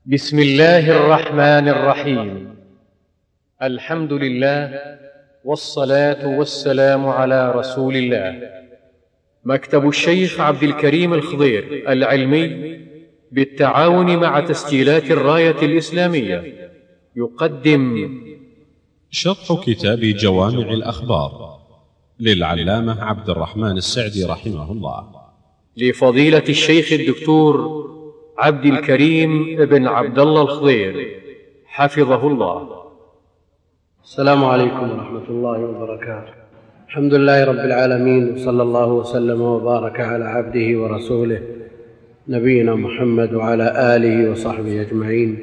بسم الله الرحمن الرحيم. الحمد لله والصلاة والسلام على رسول الله. مكتب الشيخ عبد الكريم الخضير العلمي بالتعاون مع تسجيلات الراية الإسلامية يقدم شرح كتاب جوامع الأخبار للعلامة عبد الرحمن السعدي رحمه الله، لفضيلة الشيخ الدكتور عبد الكريم بن عبد الله الخضير حفظه الله. السلام عليكم ورحمة الله وبركاته. الحمد لله رب العالمين، وصلى الله وسلم وبارك على عبده ورسوله نبينا محمد وعلى آله وصحبه أجمعين.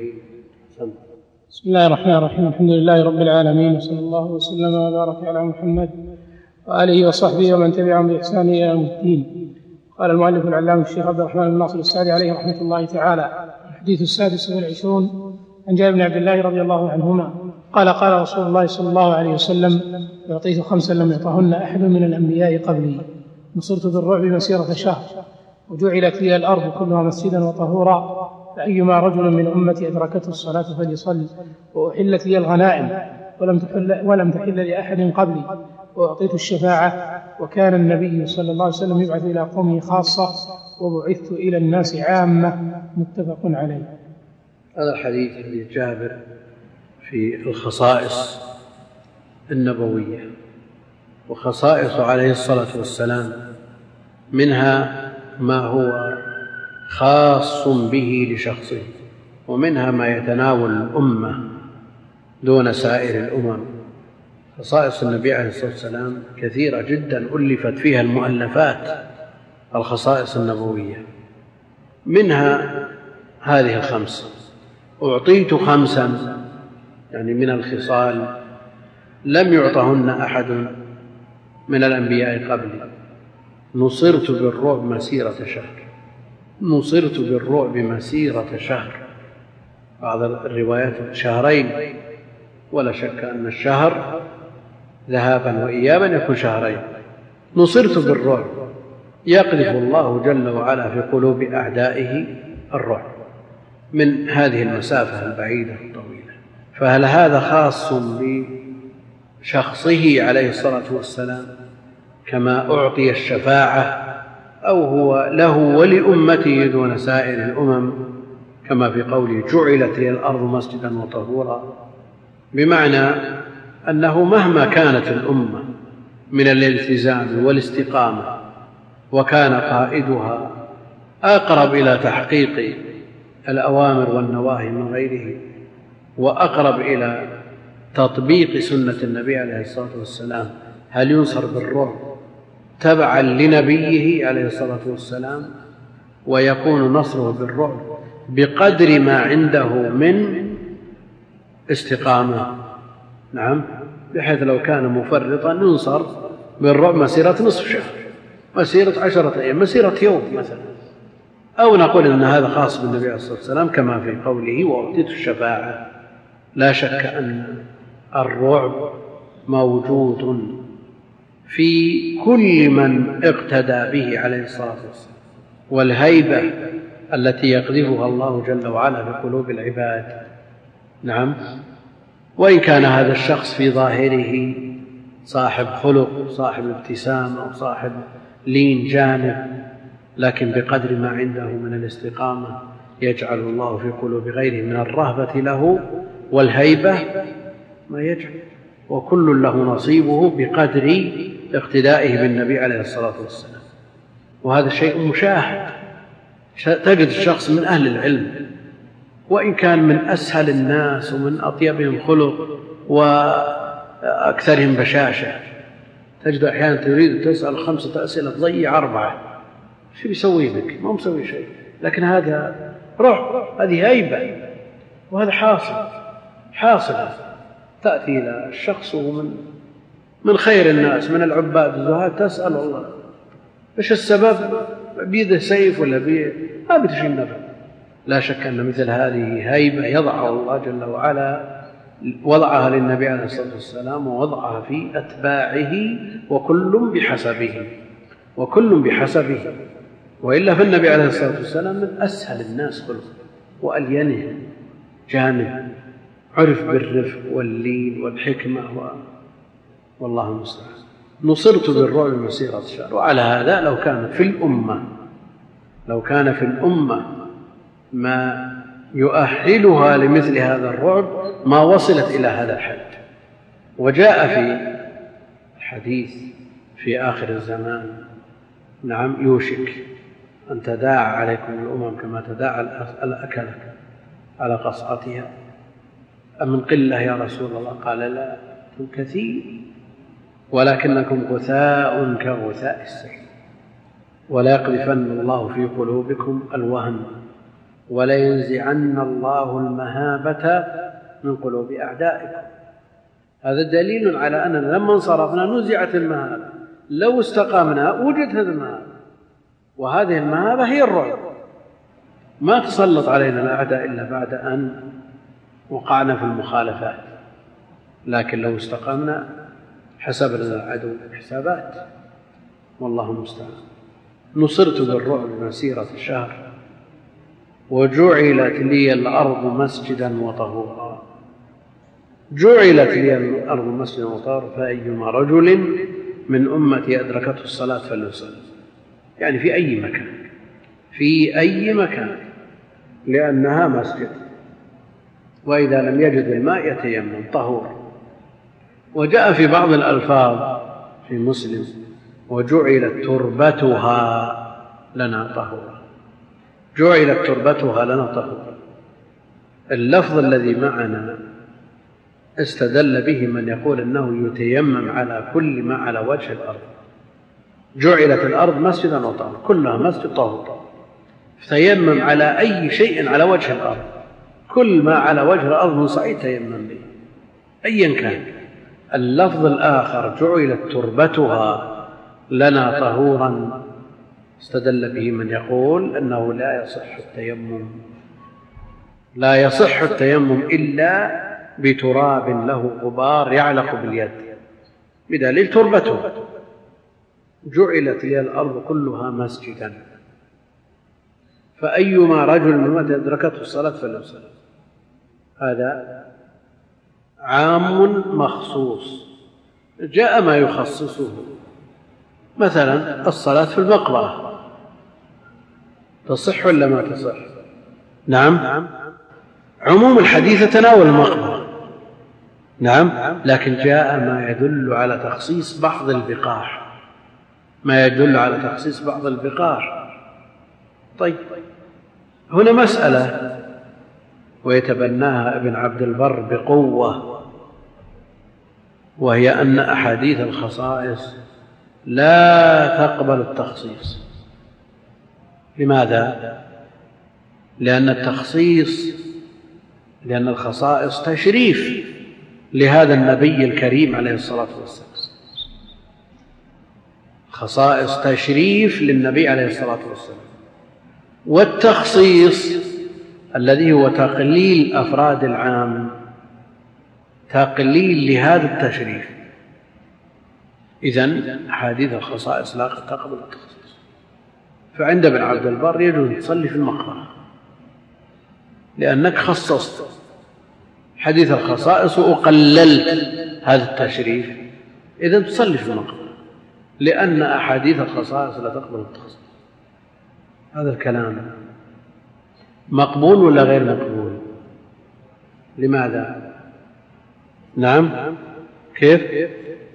بسم الله الرحمن الرحيم. الحمد لله رب العالمين، وصلى الله وسلم وبارك على محمد وآله وصحبه ومن تبعهم بإحسان إلى يوم الدين. قال المؤلف العلامة الشيخ عبد الرحمن بن ناصر السعدي عليه رحمة الله تعالى: الحديث 26 عن جابر بن عبد الله رضي الله عنهما قال: قال رسول الله صلى الله عليه وسلم: أعطيت 5 لم يعطهن أحد من الأنبياء قبلي، نصرت بالرعب مسيرة شهر، وجعلت لي الأرض كلها مسجدا وطهورا، فأيما رجل من أمتي أدركته الصلاة فليصل، وأحلت لي الغنائم ولم تحل لأحد قبلي، وأعطيت الشفاعة، وكان النبي صلى الله عليه وسلم يبعث إلى قومه خاصة، وبعثت إلى الناس عامة. متفق عليه. هذا الحديث حديث جابر في الخصائص النبوية، وخصائص عليه الصلاة والسلام منها ما هو خاص به لشخصه، ومنها ما يتناول الأمة دون سائر الأمم. خصائص النبي عليه الصلاة والسلام كثيرة جدا، ألفت فيها المؤلفات، الخصائص النبوية، منها هذه 5. أعطيت 5 يعني من الخصال لم يعطهن أحد من الأنبياء قبلي. نصرت بالرعب مسيرة شهر، نصرت بالرعب مسيرة شهر، بعض الروايات 2 شهر، ولا شك أن الشهر ذهابا وإيابا يكون 2 شهر. نصرت بالرعب، يقذف الله جل وعلا في قلوب أعدائه الرعب من هذه المسافة البعيدة الطويلة. فهل هذا خاص بشخصه عليه الصلاة والسلام كما أعطي الشفاعة، أو هو له ولأمته دون سائر الأمم كما في قوله: جعلت لي الأرض مسجدا وطهورا، بمعنى أنه مهما كانت الأمة من الالتزام والاستقامة، وكان قائدها أقرب إلى تحقيق الأوامر والنواهي من غيره، وأقرب إلى تطبيق سنة النبي عليه الصلاة والسلام، هل ينصر بالرعب تبعا لنبيه عليه الصلاة والسلام؟ ويكون نصره بالرعب بقدر ما عنده من استقامة، نعم، بحيث لو كان مفرطا ينصر بالرعب مسيرة نصف شهر، مسيرة 10 أيام، مسيرة يوم مثلا. أو نقول أن هذا خاص بالنبي عليه الصلاة والسلام كما في قوله: وأعطيت الشفاعة. لا شك أن الرعب موجود في كل من اقتدى به عليه الصلاة والسلام، والهيبة التي يقذفها الله جل وعلا في قلوب العباد، نعم. وإن كان هذا الشخص في ظاهره صاحب خلق، صاحب ابتسامة، صاحب لين جانب، لكن بقدر ما عنده من الاستقامة يجعل الله في قلوب غيره من الرهبة له والهيبة ما يجعل، وكل له نصيبه بقدر اقتدائه بالنبي عليه الصلاة والسلام. وهذا شيء مشاهد، تجد الشخص من أهل العلم وإن كان من أسهل الناس ومن أطيبهم خلق وأكثرهم بشاشة، تجد أحيانا تريد تسأل 5 أسئلة تضيع 4. شو بيسوي لك؟ ما مسوي شيء، لكن هذا رعب، هذه هيبة، وهذا حاصل. تأتي إلى الشخص من خير الناس، من العباد الزهاد، تسأل الله إيش السبب، بيده سيف ولا ما بتشي النفع. لا شك أن مثل هذه هيبة يضعها الله جل وعلا، وضعها للنبي عليه الصلاة والسلام، ووضعها في أتباعه، وكل بحسبه. وإلا فالنبي عليه الصلاة والسلام من أسهل الناس خلقا، وألينه جانب عرف بالرفق واللين والحكمة والله المستعان. نصرت بالرعب مسيرة شهر. وعلى هذا لو كان في الأمة ما يؤهلها لمثل هذا الرعب ما وصلت إلى هذا الحد. وجاء في الحديث في آخر الزمان نعم يوشك أن تداعى عليكم الأمم كما تداعى الأكلة على قصعتها، أمن قلة يا رسول الله؟ قال لا، أنتم كثير ولكنكم غثاء كغثاء السيل، ولا يقذفن الله في قلوبكم الوهن ولا ينزعن الله المهابة من قلوب أعدائكم. هذا دليل على أننا لما انصرفنا نزعت المهابة، لو استقامنا وجدت هذه المهابة، وهذه المهابة هي الرعب. ما تسلط علينا الأعداء إلا بعد أن وقعنا في المخالفات، لكن لو استقامنا حسبنا العدو حسابات والله المستعان. نصرت بالرعب مسيرة شهر وجعلت لي الأرض مسجدا وطهورا. جعلت لي الأرض مسجدا وطهورا فأيما رجل من أمتي أدركته الصلاة فليصلي، يعني في أي مكان لأنها مسجد. وإذا لم يجد الماء يتيمم طهور. وجاء في بعض الألفاظ في مسلم وجعلت تربتها لنا طهورا. جعلت تربتها لنا طهورا. اللفظ الذي معنا استدل به من يقول أنه يتيمم على كل ما على وجه الأرض. جعلت الأرض مسجدا وطهورا، كلها مسجد طهور، تيمم على أي شيء على وجه الأرض، كل ما على وجه الأرض من صعيد تيمم به أيا كان. اللفظ الآخر جعلت تربتها لنا طهورا استدل به من يقول أنه لا يصح التيمم إلا بتراب له غبار يعلق باليد، بدليل تربتها. جعلت لي الأرض كلها مسجدا فأيما رجل من أدركته الصلاة فليصلي. هذا عام مخصوص. جاء ما يخصصه، مثلا الصلاة في المقبرة تصح ولا ما تصح؟ نعم، عموم الحديث يتناول المقبرة، نعم، لكن جاء ما يدل على تخصيص بعض البقاع. طيب، هنا مسألة ويتبناها ابن عبد البر بقوة، وهي أن أحاديث الخصائص لا تقبل التخصيص. لماذا؟ لأن الخصائص تشريف لهذا النبي الكريم عليه الصلاة والسلام، خصائص تشريف للنبي عليه الصلاة والسلام. والتخصيص الذي هو تقليل أفراد العام تقليل لهذا التشريف. إذن أحاديث الخصائص لا تقبل التخصيص. فعند ابن عبد البر يجوز تصلي في المقبرة لأنك خصصت حديث الخصائص وقللت هذا التشريف، إذن تصلي في المقبرة لأن أحاديث الخصائص لا تقبل التخصيص. هذا الكلام مقبول ولا غير مقبول؟ لماذا؟ نعم، كيف؟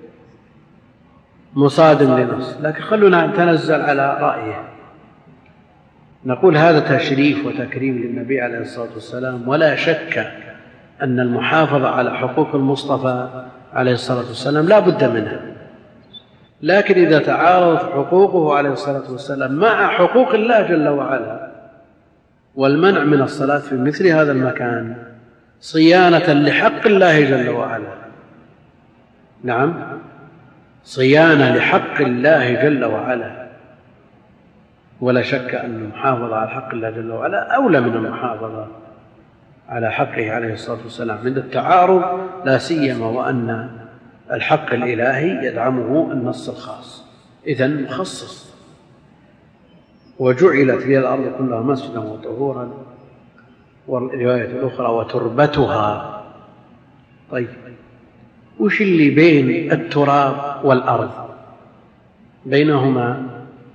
مصادم لنص، لكن خلونا نتنزل على رأيه. نقول هذا تشريف وتكريم للنبي عليه الصلاة والسلام، ولا شك أن المحافظة على حقوق المصطفى عليه الصلاة والسلام لا بد منها. لكن إذا تعارضت حقوقه عليه الصلاة والسلام مع حقوق الله جل وعلا، والمنع من الصلاة في مثل هذا المكان صيانة لحق الله جل وعلا، نعم، صيانة لحق الله جل وعلا، ولا شك أن المحافظة على حق الله جل وعلا أولى من المحافظة على حقه عليه الصلاة والسلام عند التعارض، لا سيما وأن الحق الإلهي يدعمه النص الخاص. إذن مخصص. وجعلت لي الأرض كلها مسجدا وطهورا والرواية الأخرى وتربتها. طيب وش اللي بين التراب والأرض؟ بينهما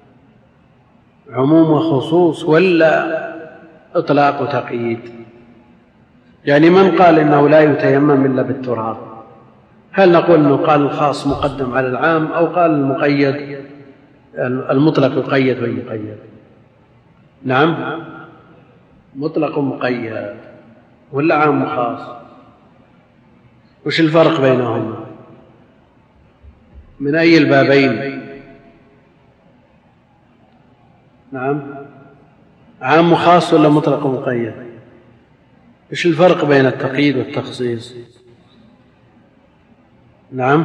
عموم وخصوص ولا إطلاق وتقييد؟ يعني من قال إنه لا يتيمم إلا بالتراب، هل نقول أنه قال الخاص مقدم على العام، أو قال المقيد المطلق يقيد ويقيد؟ نعم، مطلق مقيد ولا عام وخاص؟ وش الفرق بينهما؟ من أي البابين؟ نعم، عام وخاص ولا مطلق ومقيد؟ وش الفرق بين التقييد والتخصيص؟ نعم،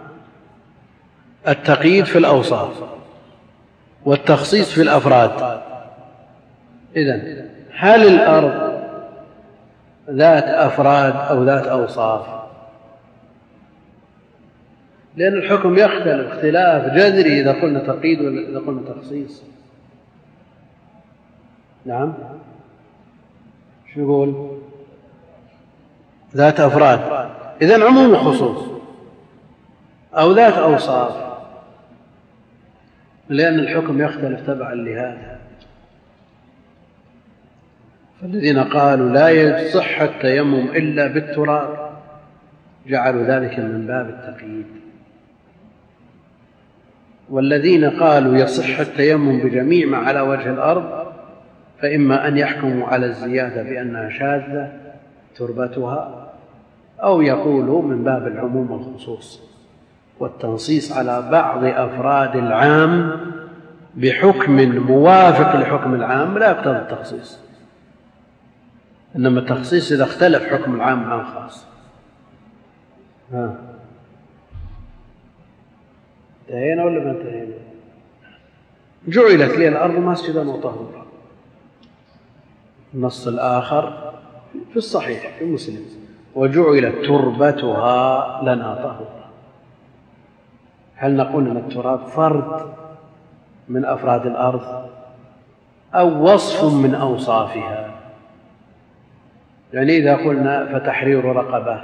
التقييد في الأوصاف والتخصيص في الأفراد. إذن هل الأرض ذات أفراد أو ذات أوصاف؟ لأن الحكم يختلف اختلاف جذري إذا قلنا تقييد ولا إذا قلنا تخصيص. نعم، شو نقول؟ ذات أفراد، إذن عموم وخصوص، أو ذات أوصاف، لأن الحكم يختلف تبعا لهذا. فالذين قالوا لا يصح التيمم إلا بالتراب جعلوا ذلك من باب التقييد، والذين قالوا يصح التيمم بجميع ما على وجه الأرض فإما أن يحكموا على الزيادة بأنها شاذة تربتها، أو يقولوا من باب العموم والخصوص والتنصيص على بعض أفراد العام بحكم موافق لحكم العام لا يقتضي التخصيص، إنما التخصيص إذا اختلف حكم العام عن خاص. انتهينا ولا ما انتهينا؟ جعلت لي الأرض مسجدا وطهورا، النص الآخر في الصحيح في مسلم وجعلت تربتها لنا طهورا. هل نقول أن التراب فرد من أفراد الأرض أو وصف من أوصافها؟ يعني إذا قلنا فتحرير رقبة،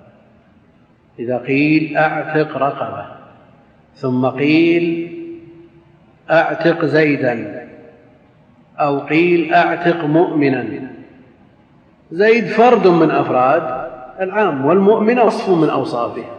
إذا قيل أعتق رقبة ثم قيل أعتق زيدا أو قيل أعتق مؤمنا، زيد فرد من أفراد العام والمؤمن وصف من أوصافها،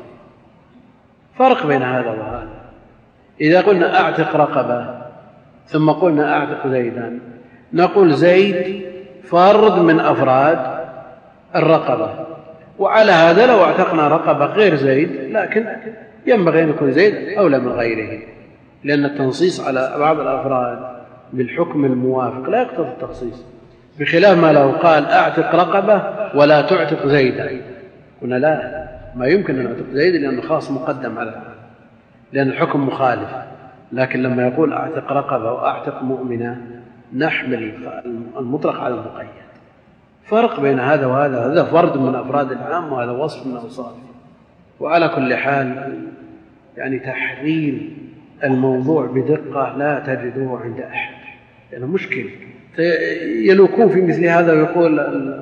فرق بين هذا وهذا. إذا قلنا أعتق رقبة ثم قلنا أعتق زيدا، نقول زيد فرد من أفراد الرقبة، وعلى هذا لو اعتقنا رقبة غير زيد لكن ينبغي أن يكون زيد أولى من غيره، لأن التنصيص على بعض الأفراد بالحكم الموافق لا يقتضي التخصيص، بخلاف ما لو قال أعتق رقبة ولا تعتق زيدا، قلنا لا، ما يمكن أن أعتق زيد لأنه خاص مقدم على هذا لأن الحكم مخالف. لكن لما يقول أعتق رقبة وأعتق مؤمنة نحمل المطلق على المقيد، فرق بين هذا وهذا، هذا فرد من أفراد العام وهذا وصف من أوصافه. وعلى كل حال يعني تحليل الموضوع بدقة لا تجده عند أحد، يعني مشكل يلوكون في مثل هذا ويقول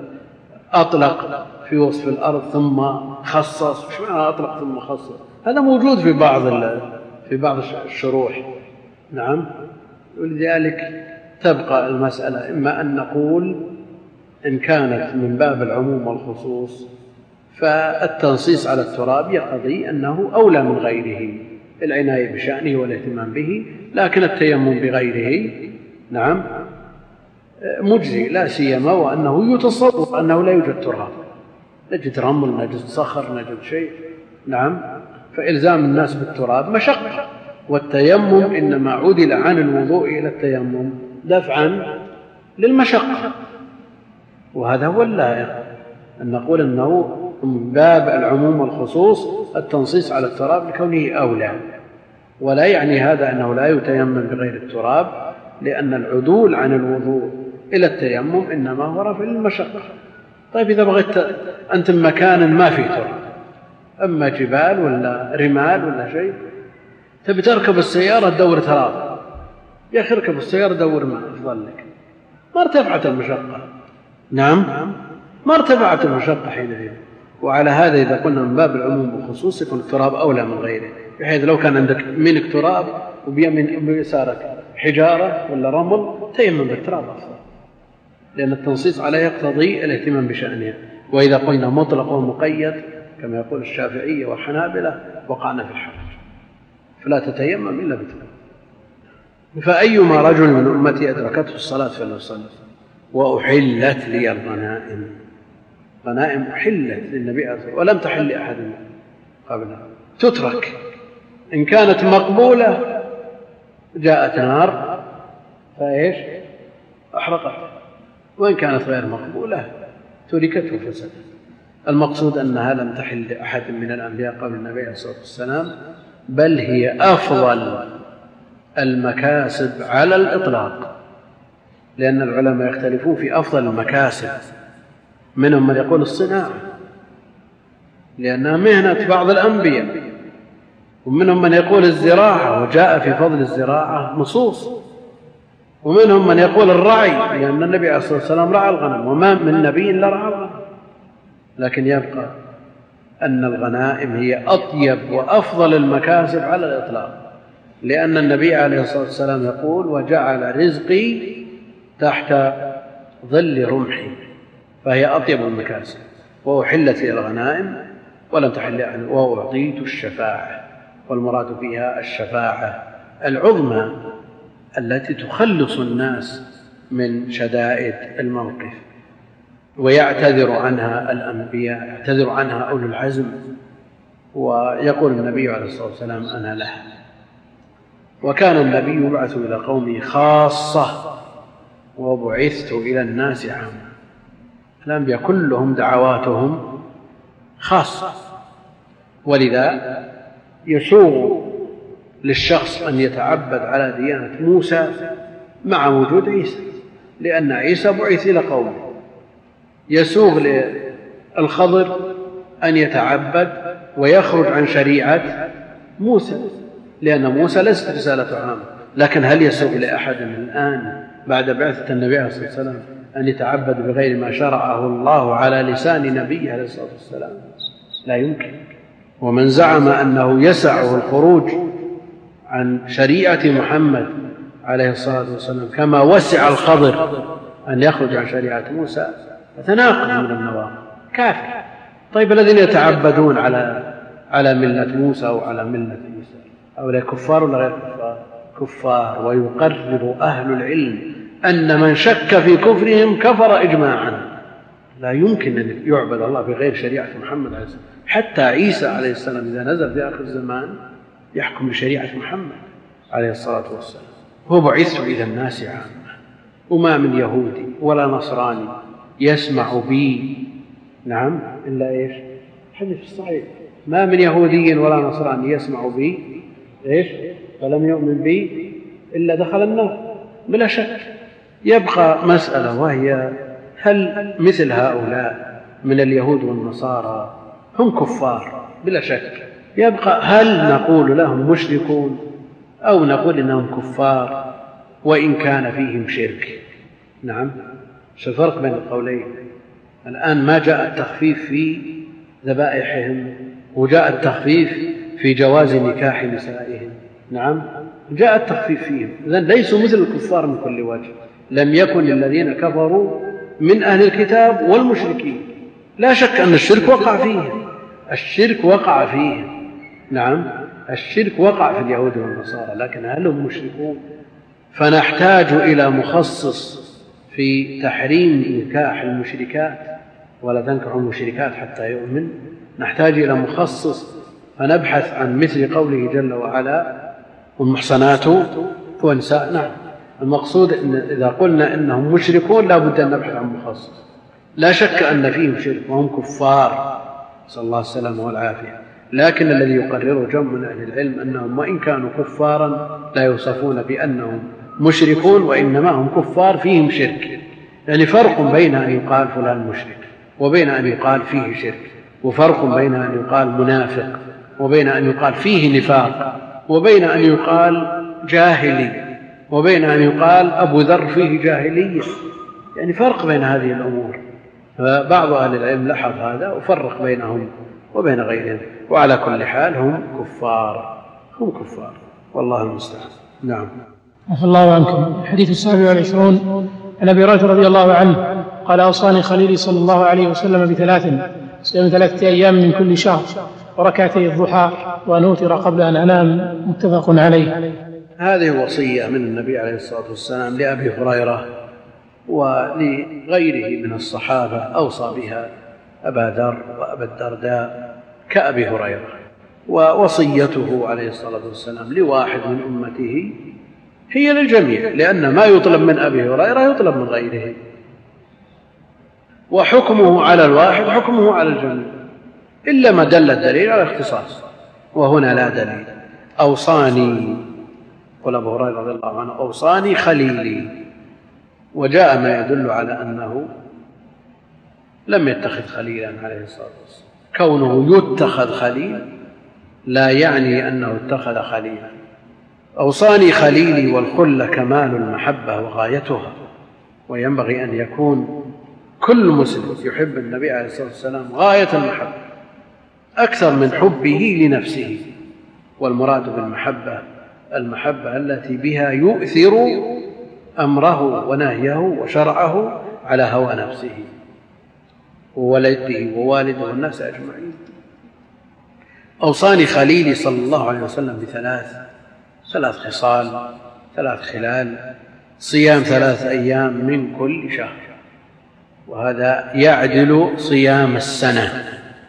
أطلق في وصف الأرض ثم خصص. مش معنى أطلق ثم خصص؟ هذا موجود في بعض الشروح. نعم، ولذلك تبقى المسألة إما أن نقول إن كانت من باب العموم والخصوص فالتنصيص على التراب يقضي أنه أولى من غيره، العناية بشأنه والاهتمام به، لكن التيمم بغيره نعم مجزي، لا سيما وأنه يتصور أنه لا يوجد تراب، نجد رمل نجد صخر نجد شيء. نعم، فإلزام الناس بالتراب مشقة، والتيمم إنما عدل عن الوضوء إلى التيمم دفعا للمشقة، وهذا هو اللائق أن نقول أنه من باب العموم والخصوص التنصيص على التراب لكونه أولى، ولا يعني هذا أنه لا يتيمم بغير التراب، لأن العدول عن الوضوء إلى التيمم إنما هو رفع المشقة. طيب إذا بغيت أنتم مكانا ما فيه تراب، أما جبال ولا رمال ولا شيء، تبي تركب السيارة تدور تراب، يا أخي اركب السيارة دور ما أفضل لك، ما ارتفعت المشقة. نعم، ما ارتفعت المشقة حينئذ. وعلى هذا إذا قلنا من باب العموم والخصوص يكون التراب أولى من غيره، بحيث لو كان عندك منك تراب وبيسارك حجارة ولا رمل تيمم بالتراب أفضل، لأن التنصيص عليه يقتضي الاهتمام بشأنها. وإذا قلنا مطلق ومقيد كما يقول الشافعية والحنابلة وقعنا في الحرج، فلا تتيمم إلا بتراب. فأيما رجل من أمتي أدركته الصلاة فليصلي. وأحلت لي الغنائم، غنائم أحلت للنبي عليه الصلاة والسلام ولم تحل لأحد قبلها، تترك. إن كانت مقبولة جاءت نار فإيش أحرقت، وإن كانت غير مقبولة تركت وفسدت. المقصود أنها لم تحل لأحد من الأنبياء قبل النبي عليه الصلاة والسلام، بل هي أفضل المكاسب على الإطلاق، لأن العلماء يختلفون في أفضل المكاسب. منهم من يقول الصناعة لأنها مهنة بعض الأنبياء، ومنهم من يقول الزراعة وجاء في فضل الزراعة نصوص، ومنهم من يقول الرعي لأن النبي عليه الصلاة والسلام رعى الغنم وما من نبي إلا رعى الغنم. لكن يبقى أن الغنائم هي أطيب وأفضل المكاسب على الإطلاق، لأن النبي عليه الصلاة والسلام يقول وجعل رزقي تحت ظل رمحي، فهي أطيب المكاسب. وأحلت لي الغنائم ولم تحل أحد. وأعطيت الشفاعة، والمراد فيها الشفاعة العظمى التي تخلص الناس من شدائد الموقف، ويعتذر عنها الأنبياء، يعتذر عنها أولو العزم، ويقول النبي عليه الصلاة والسلام أنا لها. وكان النبي يبعث إلى قومه خاصة وبعثت إلى الناس عامة. الأنبياء كلهم دعواتهم خاصة، ولذا يسوغ للشخص أن يتعبد على ديانة موسى مع وجود عيسى، لأن عيسى بعث إلى قومه. يسوغ للخضر أن يتعبد ويخرج عن شريعة موسى، لأن موسى ليست رسالة عامة. لكن هل يسوغ لأحد الآن بعد بعثة النبي عليه الصلاة والسلام أن يتعبد بغير ما شرعه الله على لسان نبيه عليه الصلاة والسلام؟ لا يمكن. ومن زعم أنه يسعه الخروج عن شريعة محمد عليه الصلاة والسلام كما وسع الخضر أن يخرج عن شريعة موسى فتناقض من النواقض، كافر. طيب الذين يتعبدون على ملة موسى وعلى ملة عيسى هؤلاء كفار ولا غير كفار؟ كفار. ويقرر أهل العلم أن من شك في كفرهم كفر إجماعا. لا يمكن أن يعبد الله بغير شريعة محمد عليه السلام. حتى عيسى عليه السلام إذا نزل في آخر الزمان يحكم بشريعة محمد عليه الصلاة والسلام. هو بعثت إلى الناس عامة، وما من يهودي ولا نصراني يسمع بي نعم إلا إيش؟ حديث الصحيح، ما من يهودي ولا نصراني يسمع بي إيش؟ فلم يؤمن بي إلا دخل النار بلا شك. يبقى مسألة، وهي هل مثل هؤلاء من اليهود والنصارى هم كفار؟ بلا شك. يبقى هل نقول لهم مشركون أو نقول إنهم كفار وإن كان فيهم شرك؟ نعم، شو الفرق بين القولين؟ الآن ما جاء التخفيف في ذبائحهم وجاء التخفيف في جواز نكاح نسائهم. نعم، جاء التخفيف فيهم، إذن ليسوا مثل الكفار من كل وجه. لم يكن الذين كفروا من أهل الكتاب والمشركين. لا شك أن الشرك وقع فيهم، الشرك وقع فيهم. نعم، الشرك وقع في اليهود والنصارى، لكن هل هم مشركون؟ فنحتاج إلى مخصص في تحريم نكاح المشركات، ولا تنكحوا المشركات حتى يؤمن. نحتاج إلى مخصص فنبحث عن مثل قوله جل وعلا والمحصنات ونساء. نعم، المقصود إن إذا قلنا إنهم مشركون لا بد أن نبحث عن مخصص. لا شك أن فيهم شرك وهم كفار، صلى الله السلامة والعافية، لكن الذي يقرره جمع من أهل العلم أنهم وإن كانوا كفارا لا يوصفون بأنهم مشركون، وإنما هم كفار فيهم شرك. يعني فرق بين أن يقال فلان مشرك وبين أن يقال فيه شرك، وفرق بين أن يقال منافق وبين أن يقال فيه نفاق، وبين أن يقال جاهلي وبين أن يقال أبو ذر فيه جاهلية. يعني فرق بين هذه الأمور. فبعض أهل العلم لاحظ هذا وفرق بينهم وبين غيرهم، وعلى كل حال هم كفار والله المستعان. نعم. عفى الله عنكم. الحديث 27 عن أبي هريرة رضي الله عنه قال: أوصاني خليلي صلى الله عليه وسلم بثلاث: صيام 3 أيام من كل شهر، وركعتي الضحى، وأن أوتر قبل أن أنام. متفق عليه. هذه وصية من النبي عليه الصلاة والسلام لأبي هريرة ولغيره من الصحابة، أوصى بها أبا ذر وأبا الدرداء كأبي هريرة. ووصيته عليه الصلاة والسلام لواحد من أمته هي للجميع، لأن ما يطلب من أبي هريرة يطلب من غيره، وحكمه على الواحد حكمه على الجميع، إلا ما دل الدليل على الاختصاص، وهنا لا دليل. أوصاني، قال أبو هريرة رضي الله عنه: أوصاني خليلي، وجاء ما يدل على أنه لم يتخذ خليلا عليه الصلاة والسلام. كونه يتخذ خليل لا يعني أنه اتخذ خليلا. أوصاني خليلي، والخلة كمال المحبة وغايتها، وينبغي أن يكون كل مسلم يحب النبي عليه الصلاة والسلام غاية المحبة أكثر من حبه لنفسه. والمراد بالمحبة المحبة التي بها يؤثر أمره ونهيه وشرعه على هوى نفسه وولده ووالده والناس أجمعين. أوصاني خليلي صلى الله عليه وسلم بثلاث خصال، 3 خلال: صيام 3 أيام من كل شهر، وهذا يعدل صيام السنة،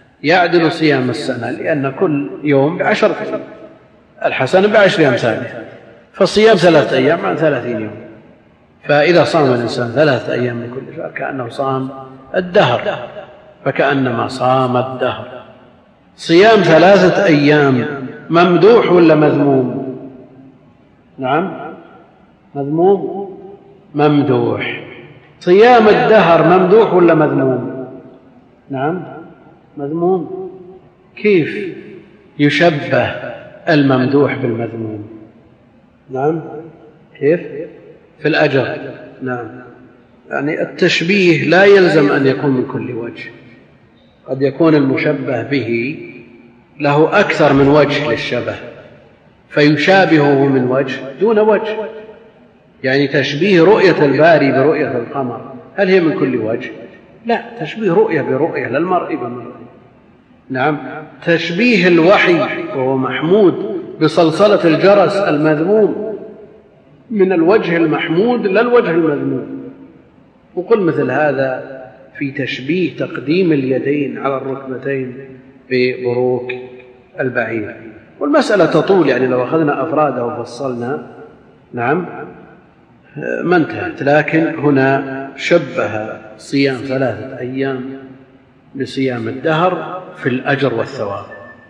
لأن كل يوم ب10 أيام، الحسنة ب10 أمثالها، فالصيام 3 أيام عن 30 يوم. فإذا صام الإنسان 3 أيام من كل شهر كأنه صام الدهر، فكأنما صام الدهر. صيام 3 أيام ممدوح ولا مذموم؟ نعم، مذموم، ممدوح. صيام الدهر ممدوح ولا مذموم؟ نعم، مذموم. كيف يشبه الممدوح بالمذموم؟ نعم، كيف؟ في الأجر. نعم، يعني التشبيه لا يلزم أن يكون من كل وجه، قد يكون المشبه به له أكثر من وجه للشبه فيشابهه من وجه دون وجه. يعني تشبيه رؤية الباري برؤية القمر هل هي من كل وجه؟ لا، تشبيه رؤية برؤية، للمرء بمرء. نعم، تشبيه الوحي وهو محمود بصلصلة الجرس المذموم من الوجه المحمود لا الوجه المذموم. وقل مثل هذا في تشبيه تقديم اليدين على الركبتين ببروك البعير. والمسألة تطول، يعني لو أخذنا أفرادها وفصلنا نعم ما انتهت، لكن هنا شبه صيام 3 أيام بصيام الدهر في الأجر والثواب،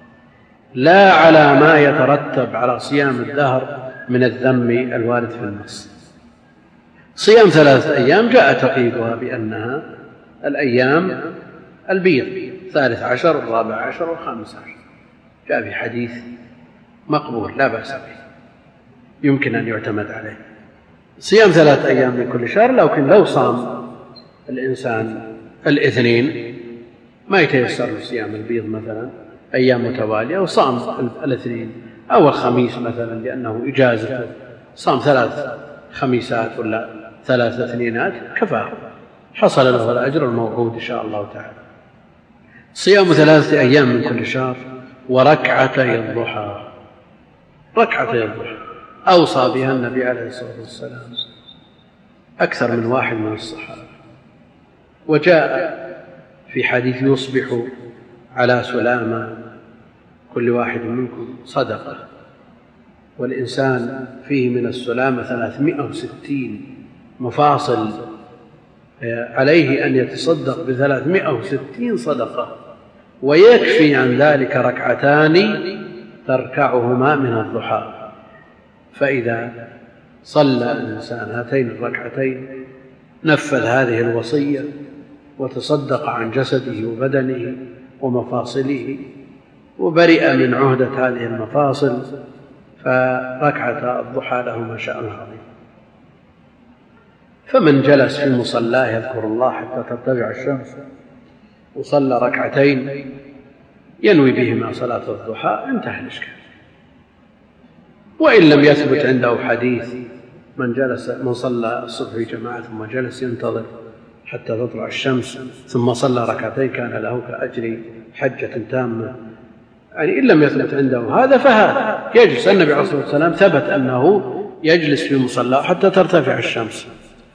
لا على ما يترتب على صيام الدهر من الذم الوارد في النص. صيام 3 أيام جاء تقييدها بأنها الأيام البيض، 13 و14 و15، جاء في حديث مقبول لا بأس به يمكن أن يعتمد عليه. صيام 3 أيام من كل شهر، لكن لو صام الإنسان الاثنين ما يتيسر لصيام البيض مثلا أيام متوالية، وصام الاثنين أو الخميس مثلا لأنه إجازته، صام 3 خميسات ولا 3 اثنينات كفاه، حصل له الأجر الموعود إن شاء الله تعالى. صيام 3 أيام من كل شهر، وركعتي الضحى. ركعتي الضحى أوصى بها النبي عليه الصلاة والسلام أكثر من واحد من الصحابة، وجاء في حديث: يصبح على سلامة كل واحد منكم صدقة، والإنسان فيه من السلامة 360 مفاصل، عليه أن يتصدق ب360 صدقة، ويكفي عن ذلك 2 ركعتان تركعهما من الضحى. فإذا صلى الإنسان هاتين 2 ركعتين نفذ هذه الوصية وتصدق عن جسده وبدنه ومفاصله وبرئ من عهدة هذه المفاصل، فركعة الضحى له ما شاء عظيم. فمن جلس في مصلاه يذكر الله حتى ترتفع الشمس وصلى ركعتين ينوي بهما صلاة الضحى انتهى الإشكال. وإن لم يثبت عنده حديث من صلى الصبح في جماعة ثم جلس ينتظر حتى تطلع الشمس ثم صلى ركعتين كان له كأجر حجة تامة، يعني إن لم يثبت عنده هذا فهذا يجلس. النبي عليه الصلاة والسلام ثبت أنه يجلس في مصلاه حتى ترتفع الشمس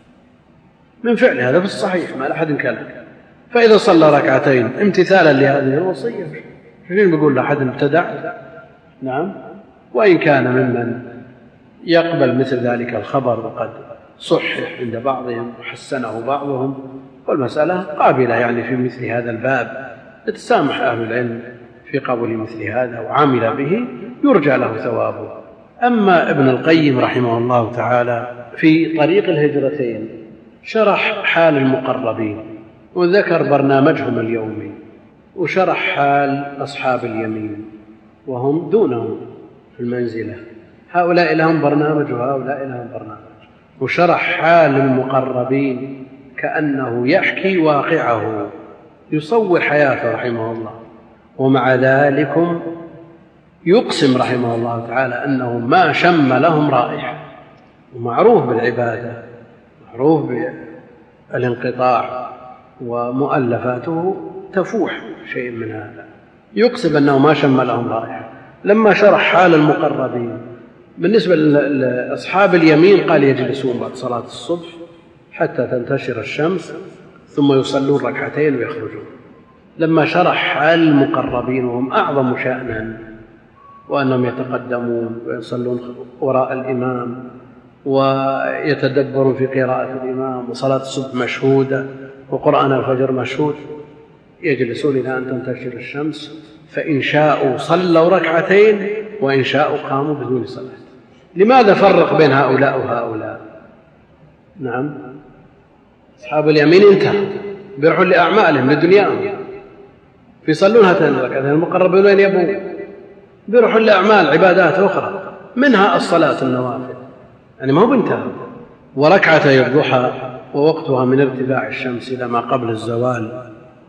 من فعل هذا في الصحيح ما لأحد كلام. فإذا صلى ركعتين امتثالا لهذه الوصية شنو بيقول لأحد ابتدع؟ نعم. وإن كان ممن يقبل مثل ذلك الخبر وقد صحح عند بعضهم وحسنه بعضهم، والمسألة قابلة يعني في مثل هذا الباب يتسامح أهل العلم في قبول مثل هذا وعمل به يرجى له ثوابه. أما ابن القيم رحمه الله تعالى في طريق الهجرتين شرح حال المقربين وذكر برنامجهم اليومي وشرح حال أصحاب اليمين وهم دونهم في المنزلة، هؤلاء لهم برنامج وهؤلاء لهم برنامج، وشرح حال المقربين كأنه يحكي واقعه يصور حياته رحمه الله، ومع ذلك يقسم رحمه الله تعالى أنه ما شم لهم رائحة، ومعروف بالعبادة معروف بالانقطاع ومؤلفاته تفوح شيء من هذا، يقسم أنه ما شم لهم رائحة. لما شرح حال المقربين بالنسبة لأصحاب اليمين قال يجلسون بعد صلاة الصبح حتى تنتشر الشمس ثم يصلون ركعتين ويخرجون. لما شرح حال المقربين وهم أعظم شأنا وأنهم يتقدمون ويصلون وراء الإمام ويتدبرون في قراءة الإمام وصلاة الصبح مشهودة وقرآن الفجر مشهود، يجلسون إلى أن تنتشر الشمس فإن شاءوا صلوا ركعتين وإن شاءوا قاموا بدون صلاة. لماذا فرق بين هؤلاء وهؤلاء؟ نعم، أصحاب اليمين انتهوا بيروحوا لأعمالهم لدنياهم فيصلون هاتين الركعتين، المقربون وين يبون بيروحوا لأعمال عبادات أخرى منها الصلاة النوافل، يعني ما هو بانتهى. وركعتي الضحى ووقتها من ارتفاع الشمس إلى ما قبل الزوال،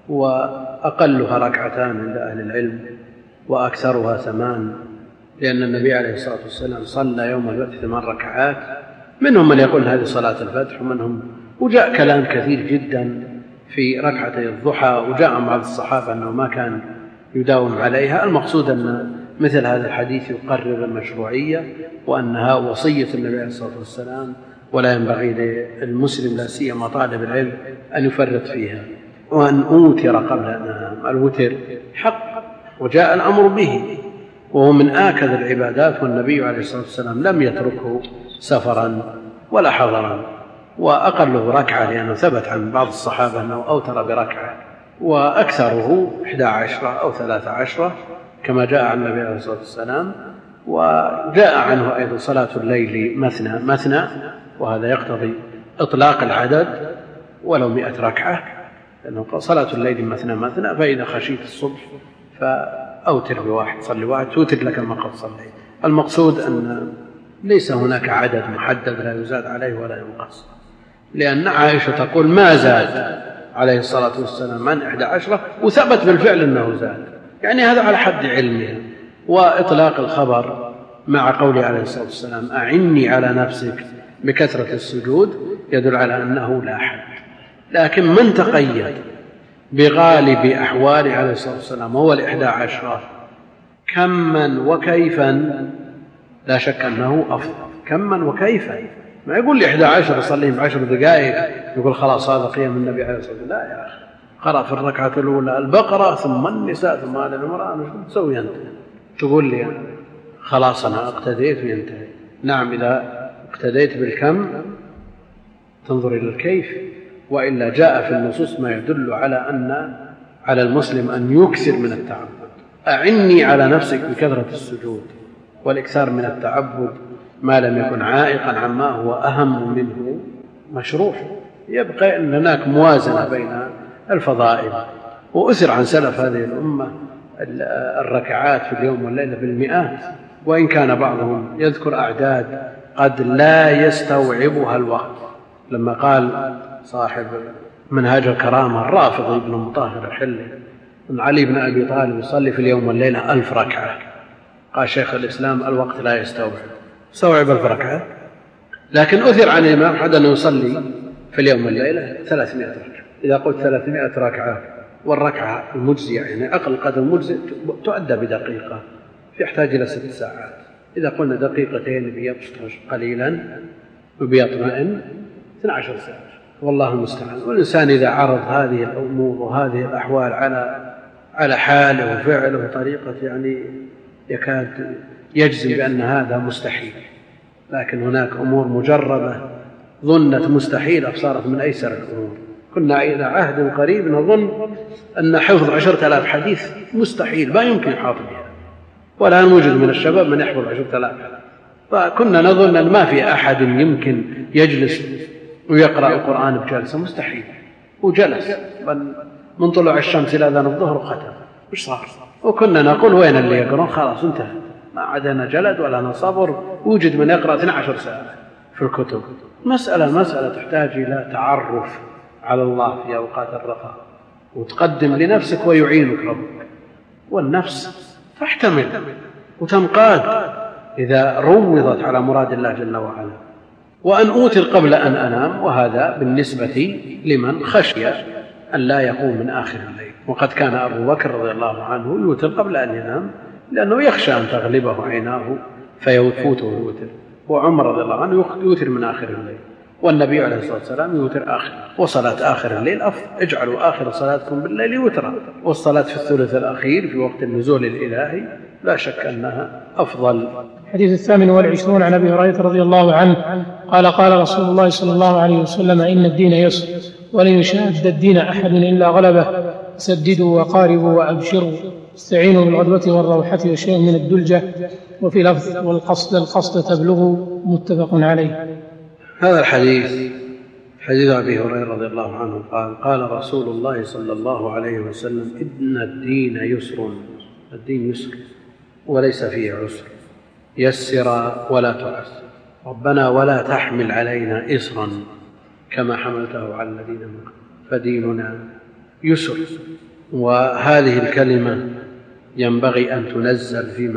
وأقلها ركعتان عند أهل العلم وأكثرها 8، لأن النبي عليه الصلاة والسلام صلى يوم الفتح 8 ركعات، منهم من يقول هذه صلاة الفتح ومنهم، وجاء كلام كثير جدا في ركعتي الضحى، وجاء عن بعض الصحابة أنه ما كان يداوم عليها. المقصود أن مثل هذا الحديث يقرر المشروعية وأنها وصية النبي عليه الصلاة والسلام، ولا ينبغي للمسلم لا سيما طالب العلم أن يفرط فيها. وأن أوتر قبل أن أنام، الوتر حق وجاء الأمر به وهو من آكد العبادات، والنبي عليه الصلاة والسلام لم يتركه سفرا ولا حضرا، وأقله ركعة لأنه ثبت عن بعض الصحابة أنه أوتر بركعة، وأكثره 11 أو 13 كما جاء عن النبي عليه الصلاة والسلام. وجاء عنه أيضا صلاة الليل مثنى مثنى، وهذا يقتضي إطلاق العدد ولو 100 ركعة، لأنه صلاة الليل مثنى مثنى، فإذا خشيت الصبح فأوتر بواحد صلي واحد توتر لك ما قد صليت. المقصود أن ليس هناك عدد محدد لا يزاد عليه ولا ينقص، لأن عائشة تقول ما زاد عليه الصلاة والسلام عن 11، وثبت بالفعل أنه زاد، يعني هذا على حد علمها. وإطلاق الخبر مع قوله عليه الصلاة والسلام أعني على نفسك بكثرة السجود يدل على أنه لا حد، لكن من تقيد بغالب أحواله عليه الصلاة والسلام هو 11 كما وكيفا لا شك أنه أفضل، كما وكيفا. ما يقول لي 11 يصليهم 10 دقائق يقول خلاص هذا قيام النبي عليه الصلاة والسلام، لا يا أخي، قرأ في الركعة الأولى البقرة ثم النساء ثم آل عمران، مش تسوي أنت تقول لي خلاص أنا اقتديت وينتهي؟ نعم، إذا اقتديت بالكم تنظر إلى الكيف، وإلا جاء في النصوص ما يدل على أن على المسلم أن يكثر من التعبد. أعني على نفسك بكثرة السجود والإكثار من التعبد ما لم يكن عائقا عما هو أهم منه مشروع. يبقى أن هناك موازنة بين الفضائل، وأثر عن سلف هذه الأمة الركعات في اليوم والليلة بالمئات، وإن كان بعضهم يذكر أعداد قد لا يستوعبها الوقت، لما قال صاحب منهاج الكرامة الرافضي ابن مطهر الحلي أن علي بن أبي طالب يصلي في اليوم والليلة 1000 ركعة، قال شيخ الإسلام الوقت لا يستوعب 1000 ركعة، لكن أثر عن الإمام أحمد أنه يصلي في اليوم والليلة 300 ركعة. إذا قلت 300 ركعة والركعة المجزية يعني أقل قدر مجزي تؤدى بدقيقة، يحتاج إلى 6 ساعات. إذا قلنا دقيقتين بيبطش قليلا وبيطمئن 12 ساعة، والله المستعان. والإنسان إذا عرض هذه الأمور وهذه الأحوال على حاله وفعله بطريقة يعني يكاد يجزم بأن هذا مستحيل، لكن هناك أمور مجربة ظنت مستحيلة صارت من أيسر الأمور. كنا إلى عهد قريب نظن أن حفظ 10,000 حديث مستحيل، ما يمكن يحافظ بها، ولا نوجد من الشباب من يحفظ 10,000. فكنا نظن أن ما في أحد يمكن يجلس ويقرأ القرآن بجلسة، مستحيل. وجلس من طلوع الشمس إلى أذان الظهر وختم، مش صار. وكنا نقول وين اللي يقرأ، خلاص انتهى، ما عدنا جلد ولا صبر. وجد من يقرأ 12 ساعة في الكتب. مسألة تحتاج إلى تعرف على الله في أوقات الرخاء، وتقدم لنفسك ويعينك ربك، والنفس تحتمل وتنقاد إذا روضت على مراد الله جل وعلا. وأن أوتر قبل أن أنام، وهذا بالنسبة لمن خشي أن لا يقوم من آخر الليل. وقد كان أبو بكر رضي الله عنه يوتر قبل أن ينام لأنه يخشى أن تغلبه عيناه فيفوته الوتر، وعمر رضي الله عنه يوتر من آخر الليل، والنبي عليه الصلاة والسلام يوتر آخر. وصلاة آخر الليل أفضل، اجعلوا آخر صلاتكم بالليل وترا. والصلاة في الثلث الأخير في وقت النزول الإلهي لا شك أنها أفضل. الحديث 28 عن أبي هريرة رضي الله عنه قال قال رسول الله صلى الله عليه وسلم: إن الدين يسر ولن يشاد الدين أحد إلا غلبه، سددوا وقاربوا وأبشروا، استعينوا بالغدوة والروحة وشيء من الدلجة، وفي لفظ والقصد تبلغوا، متفق عليه. هذا الحديث حديث أبي هريرة رضي الله عنه قال قال رسول الله صلى الله عليه وسلم: إن الدين يسر، الدين يسر وليس فيه عسر، يسر ولا تعسر، ربنا ولا تحمل علينا إصرا كما حملته على الذين من قبلنا، فديننا يسر. وهذه الكلمة ينبغي أن تنزل في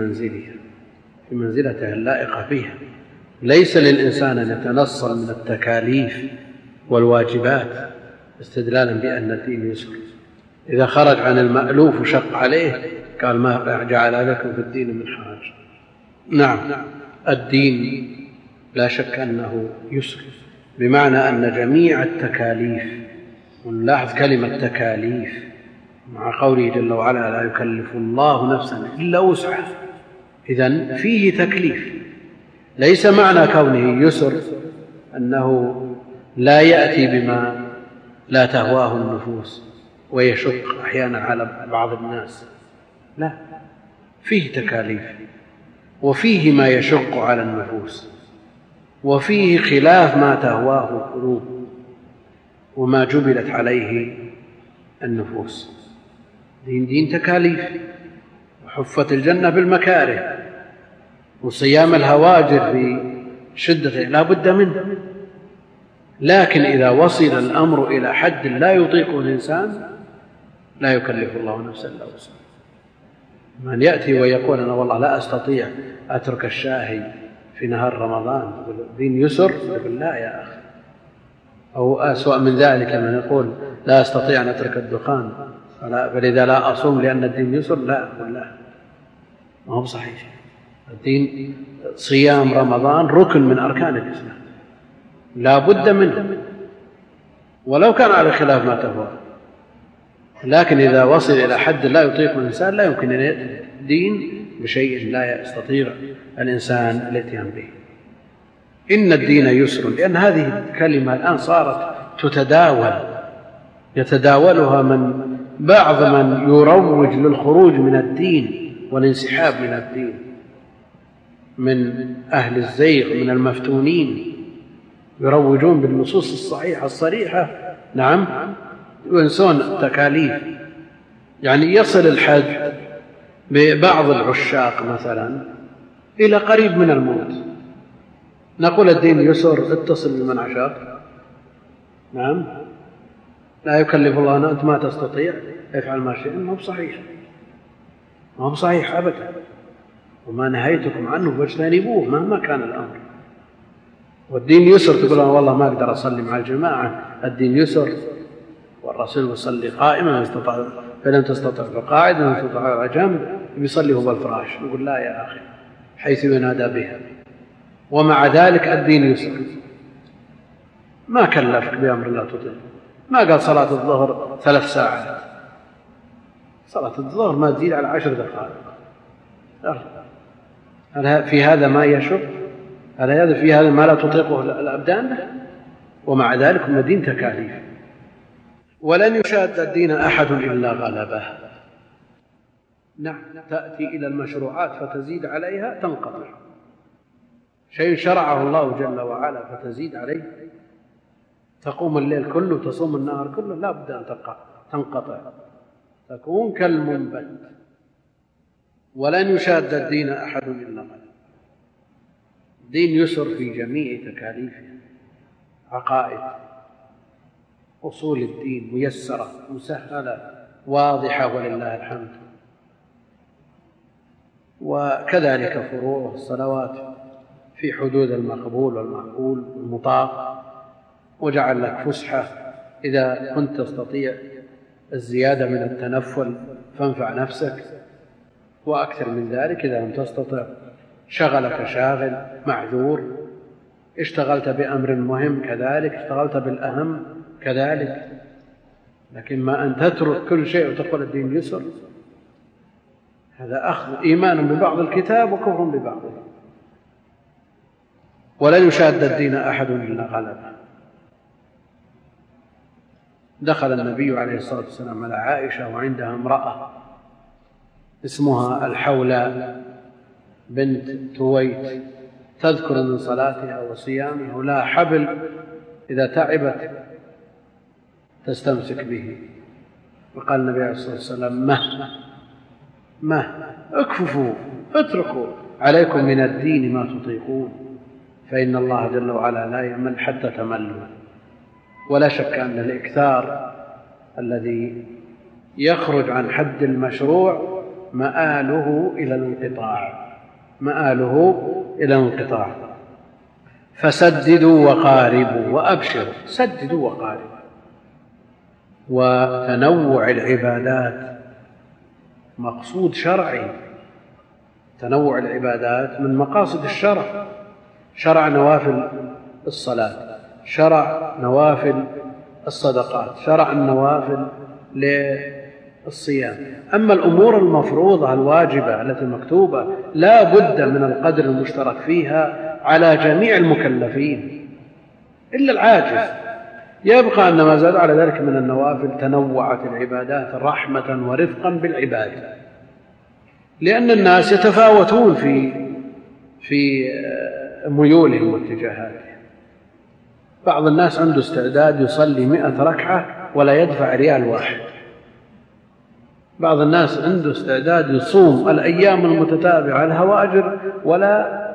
منزلتها اللائقة فيها. ليس للإنسان أن يتنصل من التكاليف والواجبات استدلالا بأن الدين يسر. إذا خرج عن المألوف وشق عليه قال: ما جعل لكم في الدين من حرج. نعم، الدين لا شك أنه يسر، بمعنى أن جميع التكاليف، ونلاحظ كلمة تكاليف مع قوله جل وعلا: لا يكلف الله نفسا إلا وسعها، إذن فيه تكليف. ليس معنى كونه يسر أنه لا يأتي بما لا تهواه النفوس ويشق أحيانا على بعض الناس، لا، فيه تكاليف، وفيه ما يشق على النفوس، وفيه خلاف ما تهواه القلوب وما جبلت عليه النفوس. دين تكاليف، وحفت الجنة بالمكاره، وصيام الهواجر بشدة لا بد منه. لكن إذا وصل الأمر إلى حد لا يطيقه الإنسان لا يكلف الله نفسا إلا وسعها. من يأتي ويقول: أنا والله لا أستطيع أترك الشاهي في نهار رمضان، الدين يسر، يقول: لا يا أخي. أو أسوأ من ذلك من يقول: لا أستطيع أن أترك الدخان فلذا لا أصوم لأن الدين يسر. لا، ما هو صحيح. الدين صيام رمضان ركن من أركان الإسلام لا بد منه، ولو كان على خلاف ما تهوى. لكن إذا وصل إلى حد لا يطيق الإنسان لا يمكن أن يأتي الدين بشيء لا يستطيع الإنسان الاتيان به. إن الدين يسر، لأن هذه الكلمة الآن صارت يتداولها من بعض من يروج للخروج من الدين والانسحاب من الدين، من أهل الزيغ، من المفتونين، يروجون بالنصوص الصحيحة الصريحة، نعم، وينسون التكاليف. يعني يصل الحد ببعض العشاق مثلا إلى قريب من الموت، نقول الدين يسر، اتصل بمن عشاق نعم، لا يكلف الله أن أنت ما تستطيع افعل ما شئت، ما هو صحيح، ما هو صحيح أبدا. وما نهيتكم عنه فاجتنبوه مهما كان الأمر. والدين يسر. تقول أنا والله ما أقدر أصلي مع الجماعة، الدين يسر، والرسول يصلي قائما فلم تستطع فقاعدا، فلم تستطع على جنب، يصلي هو بالفراش. نقول لا يا أخي، حيث ينادى بها. ومع ذلك الدين يسر، ما كلفك بأمر لا تطيق. ما قال صلاة الظهر 3 ساعات، صلاة الظهر ما تزيد على 10 دقائق. هل في هذا ما يشق؟ هل في هذا ما لا تطيقه الأبدان؟ ومع ذلك هم دين تكاليف. ولن يشاد الدين أحد إلا غلبه. نعم، تأتي إلى المشروعات فتزيد عليها تنقطع. شيء شرعه الله جل وعلا فتزيد عليه، تقوم الليل كله تصوم النهار كله، لا بد أن تنقطع، تكون كالمنبت. ولن يشاد الدين أحد إلا غلبه. الدين يسر في جميع تكاليفه، عقائد، أصول الدين ميسرة مسهلة واضحة ولله الحمد. وكذلك فروع الصلوات في حدود المقبول والمعقول والمطاق، وجعل لك فسحة إذا كنت تستطيع الزيادة من التنفل فانفع نفسك، وأكثر من ذلك إذا لم تستطع شغلك شاغل معذور، اشتغلت بأمر مهم كذلك، اشتغلت بالأهم كذلك. لكن ما أن تترك كل شيء وتقول الدين يسر، هذا أخذ إيمان ببعض الكتاب وكفر ببعضه. ولن يشاد الدين أحد إلا غلبه. دخل النبي عليه الصلاة والسلام على عائشة وعندها امرأة اسمها الحولى بنت تويت، تذكر من صلاتها وصيامها ولا حبل إذا تعبت تستمسك به. وقال النبي عليه الصلاة والسلام ما اكففوا، اتركوا، عليكم من الدين ما تطيقون، فإن الله جل وعلا لا يمل حتى تملوا. ولا شك أن الإكثار الذي يخرج عن حد المشروع مآله إلى الانقطاع. فسددوا وقاربوا وأبشروا. سددوا وقاربوا. وتنوع العبادات مقصود شرعي. تنوع العبادات من مقاصد الشرع. شرع نوافل الصلاة، شرع نوافل الصدقات، شرع النوافل للصيام. أما الأمور المفروضة الواجبة التي مكتوبة لا بد من القدر المشترك فيها على جميع المكلفين إلا العاجز. يبقى أن ما زاد على ذلك من النوافل تنوعت العبادات رحمة ورفقا بالعباد، لأن الناس يتفاوتون في ميولهم واتجاهاتهم. بعض الناس عنده استعداد يصلي 100 ركعة ولا يدفع ريال واحد. بعض الناس عنده استعداد يصوم الأيام المتتابعة الهواجر ولا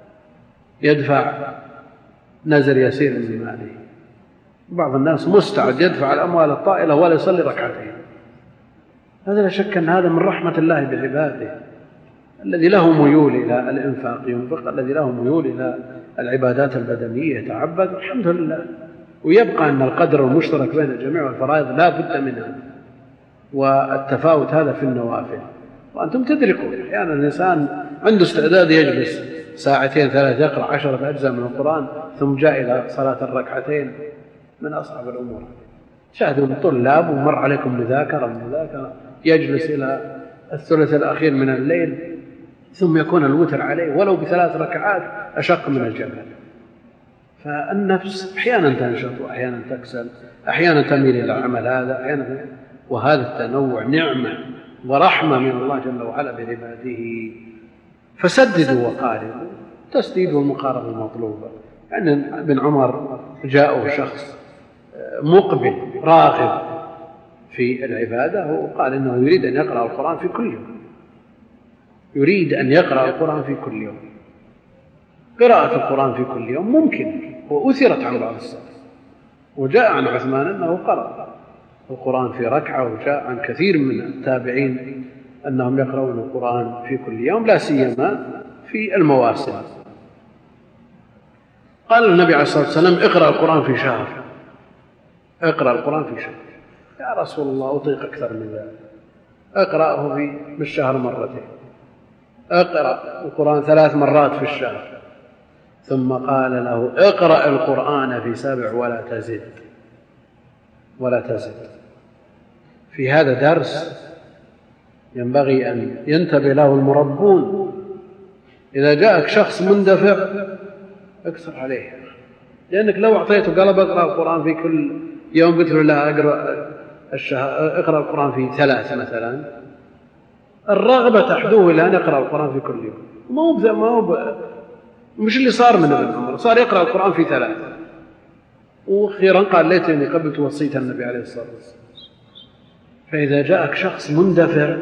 يدفع نزر يسير من ماله. بعض الناس مستعد يدفع الأموال الطائلة ولا يصلي ركعتين. هذا لا شك أن هذا من رحمة الله بعباده. الذي له ميول إلى الإنفاق ينفق، الذي له ميول إلى العبادات البدنية يتعبد، الحمد لله. ويبقى أن القدر المشترك بين الجميع والفرائض لا بد منها، والتفاوت هذا في النوافل. وأنتم تدركون أحيانا الإنسان عنده استعداد يجلس 2 3 يقرأ 10 أجزاء من القرآن ثم جاء إلى صلاة الركعتين، من أصعب الأمور. شاهدوا الطلاب ومر عليكم مذاكرة يجلس إلى الثلث الأخير من الليل ثم يكون الوتر عليه ولو ب3 ركعات أشق من الجبل. فالنفس أحيانا تنشط وأحيانا تكسل، أحيانا تميل إلى العمل هذا أحيانا. وهذا التنوع نعمة ورحمة من الله جل وعلا بعباده. فسددوا وقاربوا. تسديد والمقاربة المطلوبة. يعني ابن عمر جاءه شخص مقبل راغب في العبادة وقال إنه يريد أن يقرأ القرآن في كل يوم. يريد أن يقرأ القرآن في كل يوم. قراءة القرآن في كل يوم ممكن وأثرت عن بعض السلف، وجاء عن عثمان أنه قرأ القرآن في ركعة، وجاء عن كثير من التابعين أنهم يقرؤون القرآن في كل يوم، لا سيما في المواسم. قال النبي عليه الصلاة والسلام: اقرأ القرآن في شهر، اقرأ القرآن في شهر. يا رسول الله أطيق أكثر من ذلك، اقرأه بالشهر مرتين، اقرأ القرآن 3 مرات في الشهر. ثم قال له: اقرأ القرآن في 7 ولا تزد، ولا تزد. في هذا درس ينبغي أن ينتبه له المربون. إذا جاءك شخص مندفع اكثر عليه، لأنك لو أعطيته قال اقرأ القرآن في كل يوم، قلت له لا اقرأ القرآن في 3 مثلا، الرغبة تحدوه إلى أن يقرأ القرآن في كل يوم. مش اللي صار من ابن عمر، صار يقرأ القرآن في 3. وأخيرا قال: ليتني قبلت وصية النبي عليه الصلاة والسلام. فإذا جاءك شخص مندفع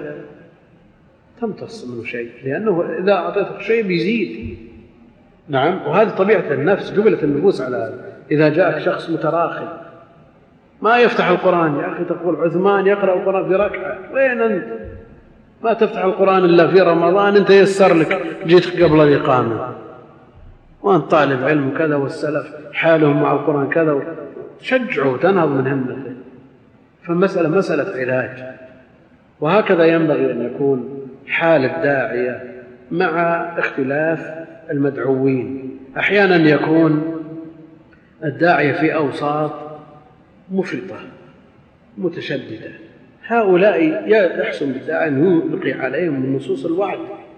تمتص منه شيء، لأنه إذا أعطيته شيء بيزيد. نعم، وهذه طبيعة النفس، جبلت النفوس على هذا. إذا جاءك شخص متراخي ما يفتح القرآن، يا أخي تقول عثمان يقرأ القرآن في ركعة، وين أنت؟ ما تفتح القرآن إلا في رمضان، أنت يسر لك جيت قبل الإقامة، وأنت طالب علم كذا، والسلف حالهم مع القرآن كذا، شجعه تنهض من همته. فالمسألة مسألة علاج، وهكذا ينبغي أن يكون حال الداعية مع اختلاف المدعوين. أحيانا يكون الداعية في أوساط مفرطة متشددة، هؤلاء يحسن بالداعية أن يلقي عليهم من نصوص الوعد.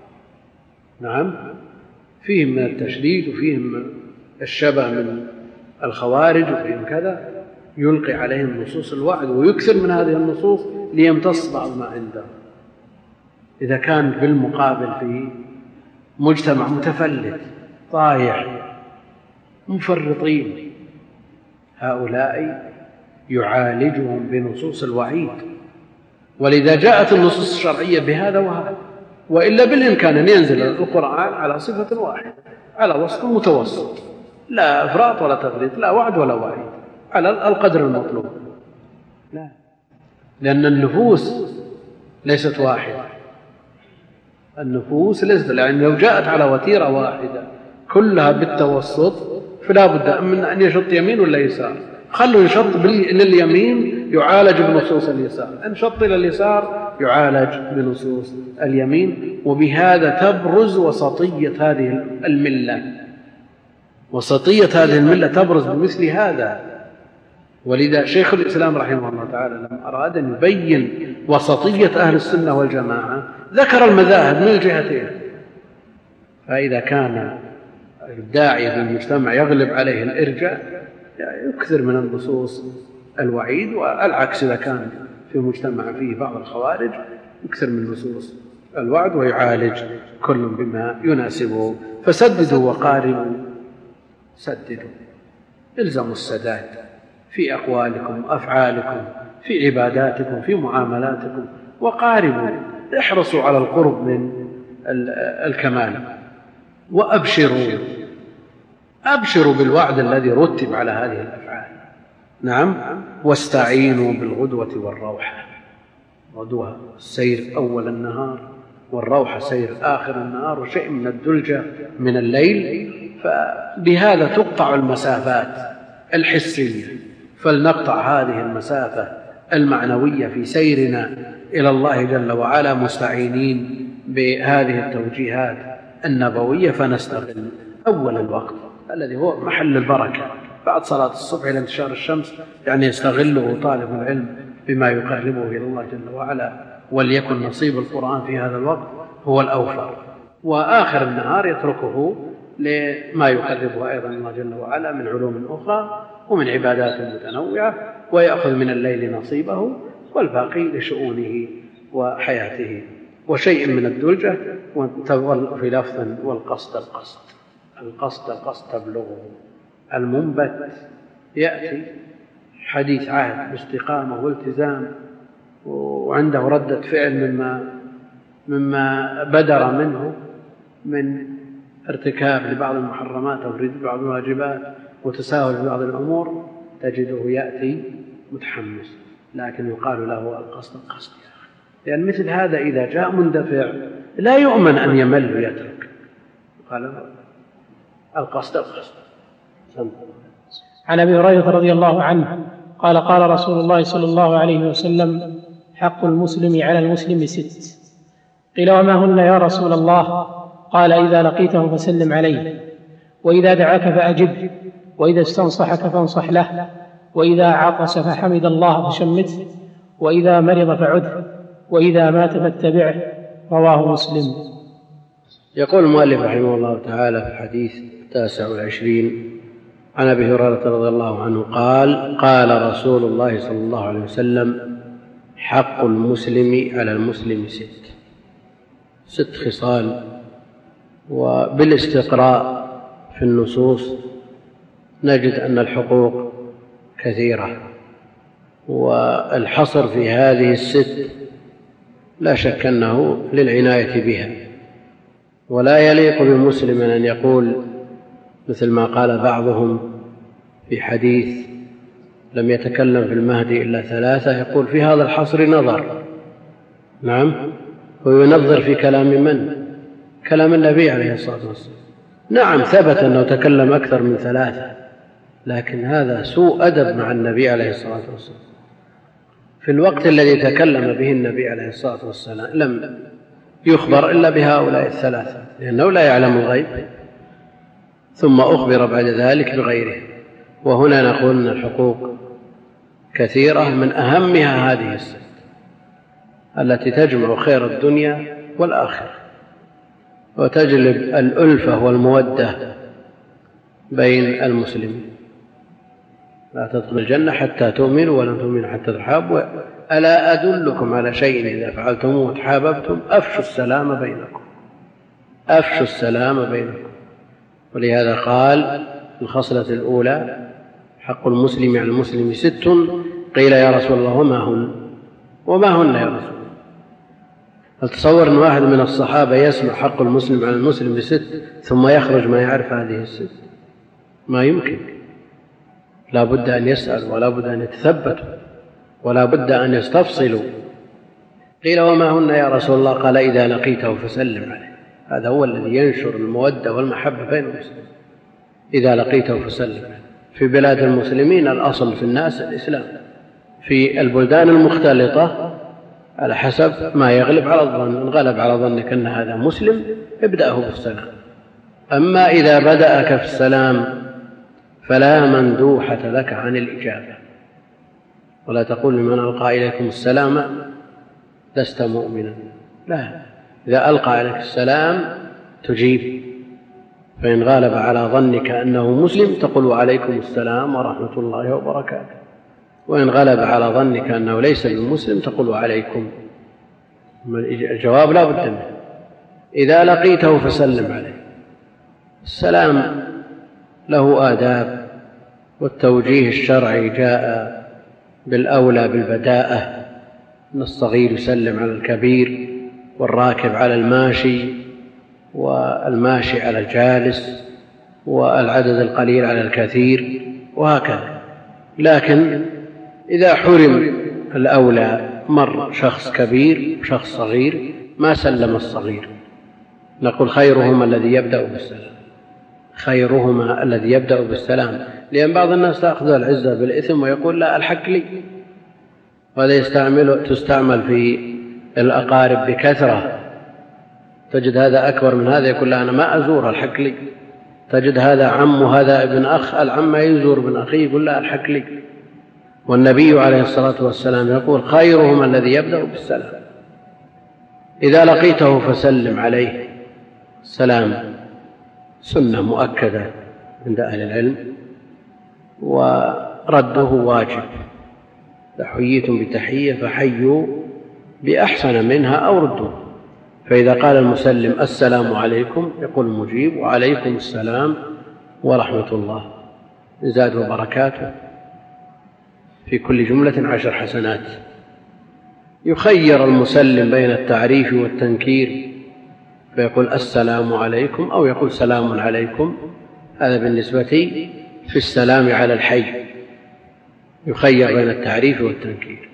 نعم، فيهم من التشديد وفيهم الشبه من الخوارج وفيهم كذا، يلقي عليهم نصوص الوعد ويكثر من هذه النصوص ليمتص بعض ما عنده. إذا كان بالمقابل في مجتمع متفلت طايع مفرطين، هؤلاء يعالجهم بنصوص الوعيد. ولذا جاءت النصوص الشرعية بهذا وهذا، وإلا بالإمكان أن ينزل القرآن على صفة واحدة، على وصف متوسط، لا إفراط ولا تفريط، لا وعد ولا وعيد، على القدر المطلوب. لا، لأن النفوس ليست واحدة، النفوس ليست، لأن لو جاءت على وتيرة واحدة كلها بالتوسط فلا بد من أن يشط يمين ولا يسار. خلوا يشط لليمين يعالج بنصوص اليسار، إن شط إلى اليسار يعالج بنصوص اليمين. وبهذا تبرز وسطية هذه الملة، وسطية هذه الملة تبرز بمثل هذا. ولذا شيخ الإسلام رحمه الله تعالى لما أراد أن يبين وسطية أهل السنة والجماعة ذكر المذاهب من الجهتين. فإذا كان الداعي في المجتمع يغلب عليه الإرجاء يكثر من النصوص الوعيد، والعكس إذا كان في مجتمع فيه بعض الخوارج يكثر من نصوص الوعد ويعالج كل بما يناسبه. فسددوا وقاربوا، سددوا، الزموا السداد في أقوالكم وأفعالكم، في عباداتكم، في معاملاتكم، وقاربوا، احرصوا على القرب من الكمال، وأبشروا، أبشروا بالوعد الذي رتب على هذه الأفعال. نعم، واستعينوا بالغدوة والروحة. غدوة السير أول النهار، والروحة سير آخر النهار، وشيء من الدلجة من الليل. فبهذا تقطع المسافات الحسية، فلنقطع هذه المسافة المعنوية في سيرنا إلى الله جل وعلا مستعينين بهذه التوجيهات النبوية، فنستغل أول الوقت الذي هو محل البركة بعد صلاة الصبح إلى انتشار الشمس، يعني يستغله طالب العلم بما يقربه إلى الله جل وعلا، وليكن نصيب القرآن في هذا الوقت هو الأوفر، وآخر النهار يتركه لما يقربه أيضا الله جل وعلا من علوم أخرى ومن عبادات متنوعة، ويأخذ من الليل نصيبه، والباقي لشؤونه وحياته. وشيء من الدلجة وتظل في لفظ والقصد القصد، القصد القصد تبلغه. المنبت يأتي حديث عهد باستقامة والتزام، وعنده ردة فعل مما بدر منه من ارتكاب لبعض المحرمات أو بعض الواجبات وتساهل في بعض الأمور، تجده يأتي متحمس، لكن يقال له القصد القصد، لأن مثل هذا إذا جاء مندفع لا يؤمن أن يمل ويترك، قال القصد القصد. عن أبي هريرة رضي الله عنه قال قال رسول الله صلى الله عليه وسلم: حق المسلم على المسلم 6. قيل: وما هن يا رسول الله؟ قال: إذا لقيته فسلم عليه، وإذا دعاك فأجب، وإذا استنصحك فانصح له، وإذا عطس فحمد الله فشمته، وإذا مرض فعده، وإذا مات فاتبعه. رواه مسلم. يقول المؤلف رحمه الله تعالى في الحديث 29 عن أبي هريرة رضي الله عنه قال: قال رسول الله صلى الله عليه وسلم: حق المسلم على المسلم 6 خصال. وبالاستقراء في النصوص نجد أن الحقوق كثيرة، والحصر في هذه 6 لا شك أنه للعناية بها، ولا يليق بمسلم أن يقول مثل ما قال بعضهم في حديث لم يتكلم في المهدي إلا 3، يقول في هذا الحصر نظر. نعم، وينظر في كلام من؟ كلام النبي عليه الصلاة والسلام. نعم، ثبت أنه تكلم أكثر من 3، لكن هذا سوء أدب مع النبي عليه الصلاة والسلام. في الوقت الذي تكلم به النبي عليه الصلاة والسلام لم يخبر إلا بهؤلاء 3، لأنه لا يعلم الغيب، ثم أخبر بعد ذلك بغيره. وهنا نقول أن الحقوق كثيرة، من أهمها هذه 6 التي تجمع خير الدنيا والآخرة، وتجلب الألفة والمودة بين المسلمين. لا تدخل الجنة حتى تؤمنوا ولن تؤمنوا حتى تحابوا، ألا أدلكم على شيء إذا فعلتموه تحاببتم؟ أفشوا السلام بينكم، أفشوا السلام بينكم. ولهذا قال الخصلة الأولى: حق المسلم على المسلم 6. قيل: يا رسول الله وما هن يا رسول الله؟ هل تصور أن واحد من الصحابة يسمع حق المسلم على المسلم 6 ثم يخرج ما يعرف هذه 6؟ ما يمكن. لا بد أن يسأل، ولا بد أن يتثبتوا، ولا بد أن يستفصلوا. قيل: وما هن يا رسول الله؟ قال: إذا لقيته فسلم عليه. هذا هو الذي ينشر المودة والمحبة بين المسلمين، إذا لقيته فسلم عليه. في بلاد المسلمين الأصل في الناس الإسلام، في البلدان المختلطة على حسب ما يغلب على الظن. إن غلب على ظنك أن هذا مسلم ابدأه بالسلام. أما إذا بدأك في السلام فلا مندوحة لك عن الإجابة، ولا تقول لمن ألقى إليكم السلام لست مؤمنا، لا، إذا ألقى إليك السلام تجيب. فإن غالب على ظنك أنه مسلم تقول: وعليكم السلام ورحمة الله وبركاته. وإن غلب على ظنك أنه ليس بالمسلم تقول: وعليكم. الجواب لا بد منه. إذا لقيته فسلم عليه. السلام له آداب، والتوجيه الشرعي جاء بالأولى بالبداءة، أن الصغير يسلم على الكبير، والراكب على الماشي، والماشي على الجالس، والعدد القليل على الكثير، وهكذا. لكن إذا حرم الأولى، مر شخص كبير وشخص صغير ما سلم الصغير، نقول: خيرهما الذي يبدأ بالسلام، خيرهما الذي يبدأ بالسلام. لأن بعض الناس تأخذ العزة بالإثم ويقول: لا، الحق لي. وهذا تستعمل في الأقارب بكثرة، تجد هذا أكبر من هذا يقول: لا، أنا ما أزور، الحق لي. تجد هذا عم وهذا ابن أخ، العم يزور ابن أخيه يقول: لا، الحق لي. والنبي عليه الصلاة والسلام يقول: خيرهما الذي يبدأ بالسلام. إذا لقيته فسلم عليه. السلام سنة مؤكدة عند أهل العلم، ورده واجب. إذا حييتم بتحية فحيوا بأحسن منها أو ردوا. فإذا قال المسلم: السلام عليكم، يقول المجيب: وعليكم السلام ورحمة الله، زاد وبركاته، في كل جملة 10 حسنات. يخير المسلم بين التعريف والتنكير، فيقول: السلام عليكم، أو يقول: سلام عليكم. هذا بالنسبة في السلام على الحي. يخير بين التعريف والتنكير.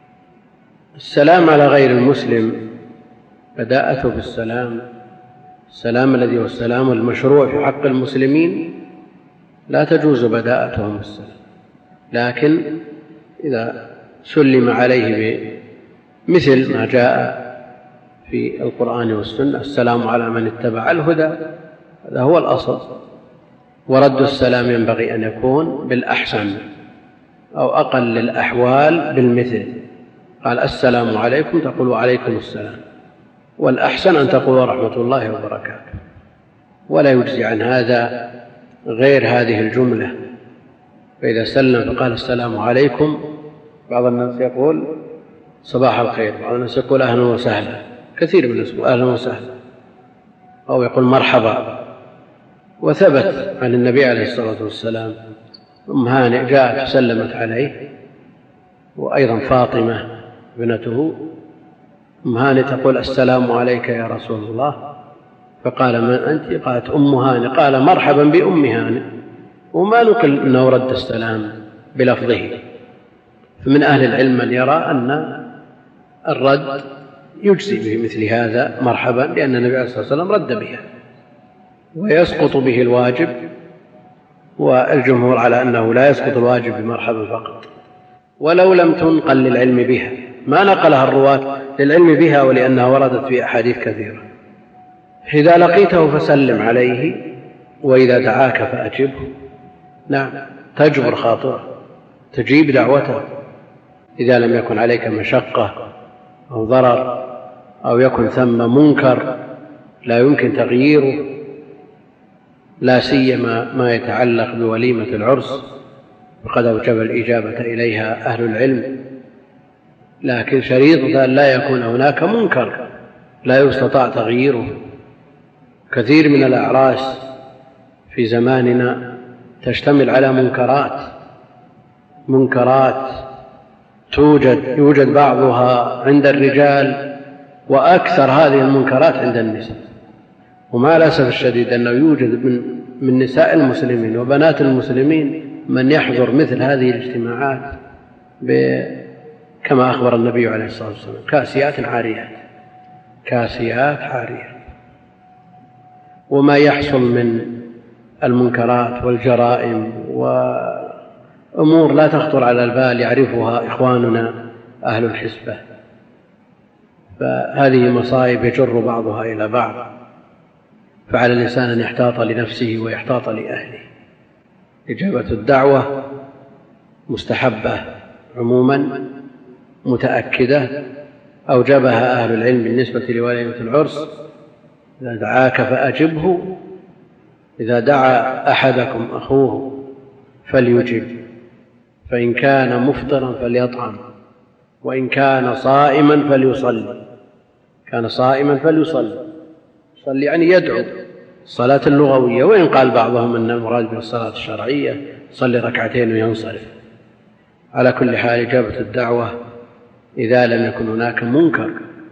السلام على غير المسلم بداءته بالسلام، السلام الذي هو السلام المشروع في حق المسلمين لا تجوز بداءتهم بالسلام، لكن إذا سلم عليه بمثل ما جاء في القرآن والسنة: السلام على من اتبع الهدى، هذا هو الأصل. ورد السلام ينبغي أن يكون بالأحسن أو أقل الأحوال بالمثل. قال: السلام عليكم، تقول: وعليكم السلام. والأحسن أن تقول: ورحمة الله وبركاته. ولا يجزي عن هذا غير هذه الجملة. فإذا سلم فقال: السلام عليكم، بعض الناس يقول: صباح الخير، بعض الناس يقول: أهلا وسهلا، كثير من الناس يقول: أهلا وسهلا، أو يقول: مرحبا. وثبت عن النبي عليه الصلاة والسلام أم هانئ جاءت سلمت عليه، وأيضا فاطمة ابنته. أم هانئ تقول: السلام عليك يا رسول الله. فقال: من أنت؟ قالت: أم هانئ. قال: مرحبا بأم هانئ. وما نقل أنه رد السلام بلفظه. فمن أهل العلم من يرى أن الرد يجزي بمثل هذا مرحبا، لأن النبي عليه الصلاة والسلام رد بها ويسقط به الواجب، والجمهور على أنه لا يسقط الواجب بمرحبا فقط، ولو لم تنقل للعلم بها. ما نقلها الرواة للعلم بها ولأنها وردت في أحاديث كثيرة. إذا لقيته فسلم عليه، وإذا دعاك فأجبه. نعم، تجبر خاطره، تجيب دعوته إذا لم يكن عليك مشقة أو ضرر، أو يكن ثم منكر لا يمكن تغييره، لا سيما ما يتعلق بوليمة العرس، وقد أوجب الإجابة إليها أهل العلم. لكن شريطة أن لا يكون هناك منكر لا يستطاع تغييره. كثير من الأعراس في زماننا تشتمل على منكرات يوجد بعضها عند الرجال، وأكثر هذه المنكرات عند النساء. وما الأسف الشديد أنه يوجد من نساء المسلمين وبنات المسلمين من يحضر مثل هذه الاجتماعات كما أخبر النبي عليه الصلاة والسلام: كاسيات عاريات. وما يحصل من المنكرات والجرائم وأمور لا تخطر على البال يعرفها إخواننا أهل الحسبة، فهذه مصائب يجر بعضها إلى بعض. فعلى الإنسان أن يحتاط لنفسه ويحتاط لأهله. إجابة الدعوة مستحبة عموما متأكدة، أوجبها أهل العلم بالنسبة لوليمة العرس: إذا دعاك فأجبه، إذا دعا أحدكم أخوه فليجب، فإن كان مفطرا فليطعم، وإن كان صائما فليصلي. كان صائما فليصلي، صلي يعني يدعو، الصلاة اللغوية. وإن قال بعضهم أن المراد بالصلاة الشرعية صلي ركعتين وينصرف. على كل حال إجابة الدعوة إذا لم يكن هناك منكر،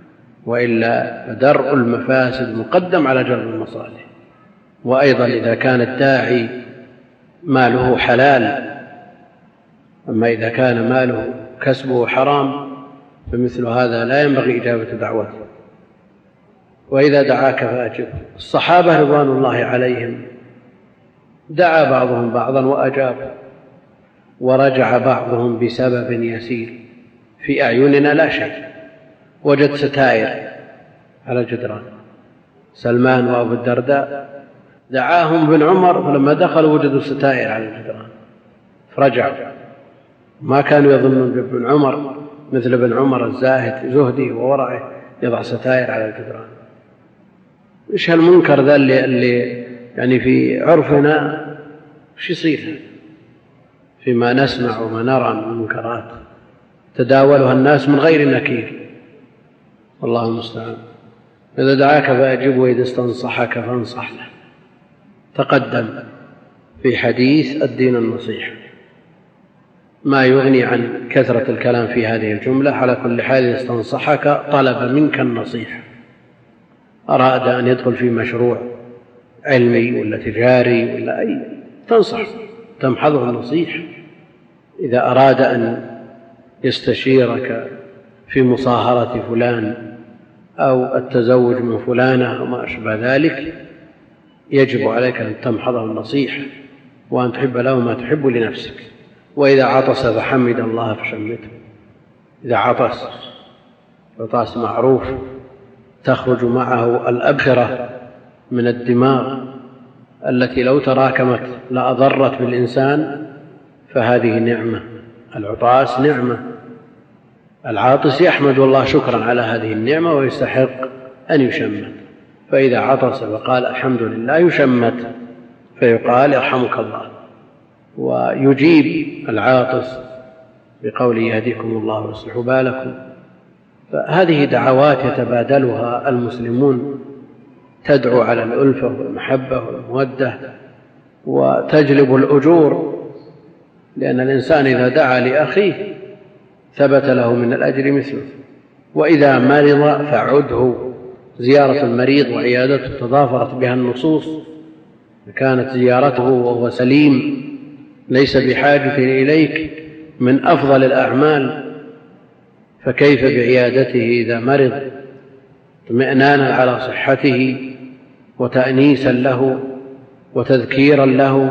وإلا فدرء المفاسد مقدم على جلب المصالح. وأيضا إذا كان الداعي ماله حلال، أما إذا كان ماله كسبه حرام فمثل هذا لا ينبغي إجابة دعوته. وإذا دعاك فأجبه. الصحابة رضوان الله عليهم دعا بعضهم بعضا وأجاب، ورجع بعضهم بسبب يسير في أعيننا لا شيء. وجد ستائر على الجدران، سلمان وأبو الدرداء دعاهم ابن عمر، فلما دخلوا وجدوا ستائر على الجدران فرجعوا. ما كانوا يظنون بابن عمر مثل ابن عمر الزاهد زهدي وورعه يضع ستائر على الجدران. إيش هالمنكر ذا اللي يعني في عرفنا وش يصير فيما نسمع وما نرى من المنكرات تداولها الناس من غير نكير، والله المستعان. إذا دعاك فأجب، وإذا استنصحك فانصح له. تقدم في حديث الدين النصيحة ما يغني عن كثرة الكلام في هذه الجملة. على كل حال استنصحك طلب منك النصيحة، أراد أن يدخل في مشروع علمي ولا تجاري ولا أي، تنصح تمحضه النصيحة. إذا أراد أن يستشيرك في مصاهرة فلان أو التزوج من فلانة أو ما أشبه ذلك، يجب عليك أن تمحضه النصيحة وأن تحب له ما تحب لنفسك. وإذا عطس فحمد الله فشمته. إذا عطس معروف تخرج معه الأبخرة من الدماغ التي لو تراكمت لأضرت بالإنسان، فهذه نعمة. العطاس نعمة، العاطس يحمد الله شكرا على هذه النعمة ويستحق أن يشمت. فإذا عطس فقال الحمد لله يشمت، فيقال يرحمك الله، ويجيب العاطس بقوله يهديكم الله ويصلح بالكم. فهذه دعوات يتبادلها المسلمون تدعو على الألفة والمحبة والمودة وتجلب الأجور، لأن الإنسان إذا دعا لأخيه ثبت له من الأجر مثله. وإذا مرض فعده. زيارة المريض وعيادته تضافرت بها النصوص، كانت زيارته وهو سليم ليس بحاجة إليك من أفضل الأعمال، فكيف بعيادته إذا مرض؟ اطمئنانا على صحته وتأنيسا له وتذكيرا له.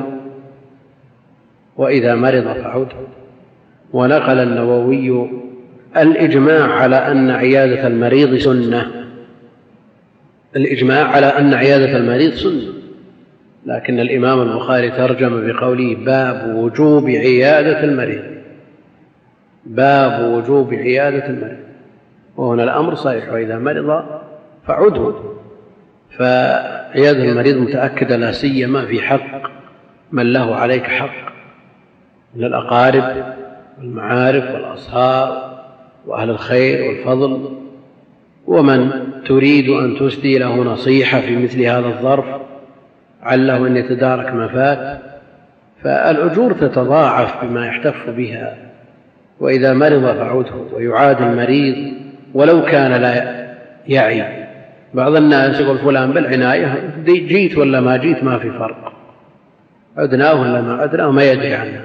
وإذا مرض فعده. ونقل النووي الإجماع على أن عيادة المريض سنة، الإجماع على أن عيادة المريض سنة، لكن الإمام البخاري ترجم بقوله باب وجوب عيادة المريض، باب وجوب عيادة المريض، وهنا الأمر صحيح. وإذا مرض فعده. فعيادة المريض متأكدة لا سيما في حق من له عليك حق من الأقارب والمعارف والأصهار وأهل الخير والفضل، ومن تريد أن تسدي له نصيحة في مثل هذا الظرف عله أن يتدارك ما فات، فالأجور تتضاعف بما يحتف بها. وإذا مرض فعده. ويعاد المريض ولو كان لا يعي. بعض الناس يقول فلان بالعناية جيت ولا ما جيت ما في فرق، عدناه ولا ما عدناه ما يدري عنه.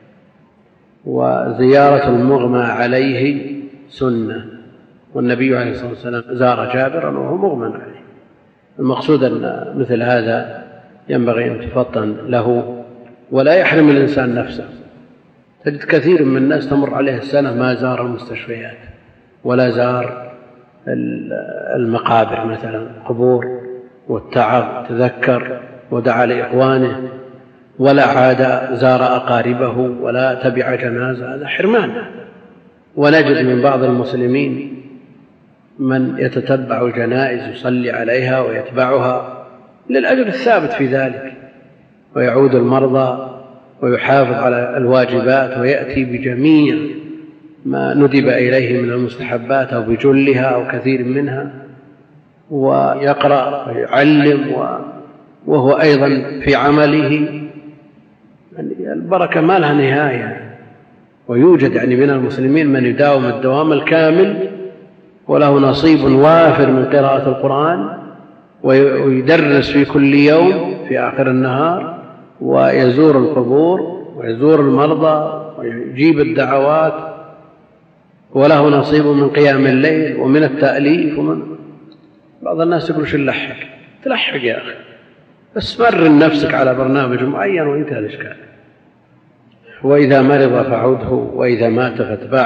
وزيارة المغمى عليه سنة، والنبي عليه الصلاة والسلام زار جابرا وهو مغمى عليه. المقصود أن مثل هذا ينبغي أن تفطن له ولا يحرم الإنسان نفسه. تجد كثير من الناس تمر عليه السنة ما زار المستشفيات ولا زار المقابر مثلا قبور والتعب تذكر ودعا لإخوانه، ولا عاد زار أقاربه ولا تبع جنازة، هذا حرمان. ونجد من بعض المسلمين من يتتبع الجنائز يصلي عليها ويتبعها للأجر الثابت في ذلك، ويعود المرضى ويحافظ على الواجبات ويأتي بجميع ما ندب إليه من المستحبات أو بجلها أو كثير منها، ويقرأ ويعلم وهو أيضا في عمله البركة ما لها نهاية. ويوجد من المسلمين من يداوم الدوام الكامل وله نصيب وافر من قراءة القرآن، ويدرس في كل يوم في آخر النهار، ويزور القبور ويزور المرضى ويجيب الدعوات، وله نصيب من قيام الليل ومن التأليف بعض الناس يقول شو تلحق يا أخي، بس مرن نفسك على برنامج معين وانتهى الإشكال. وإذا مرض فعده. وإذا مات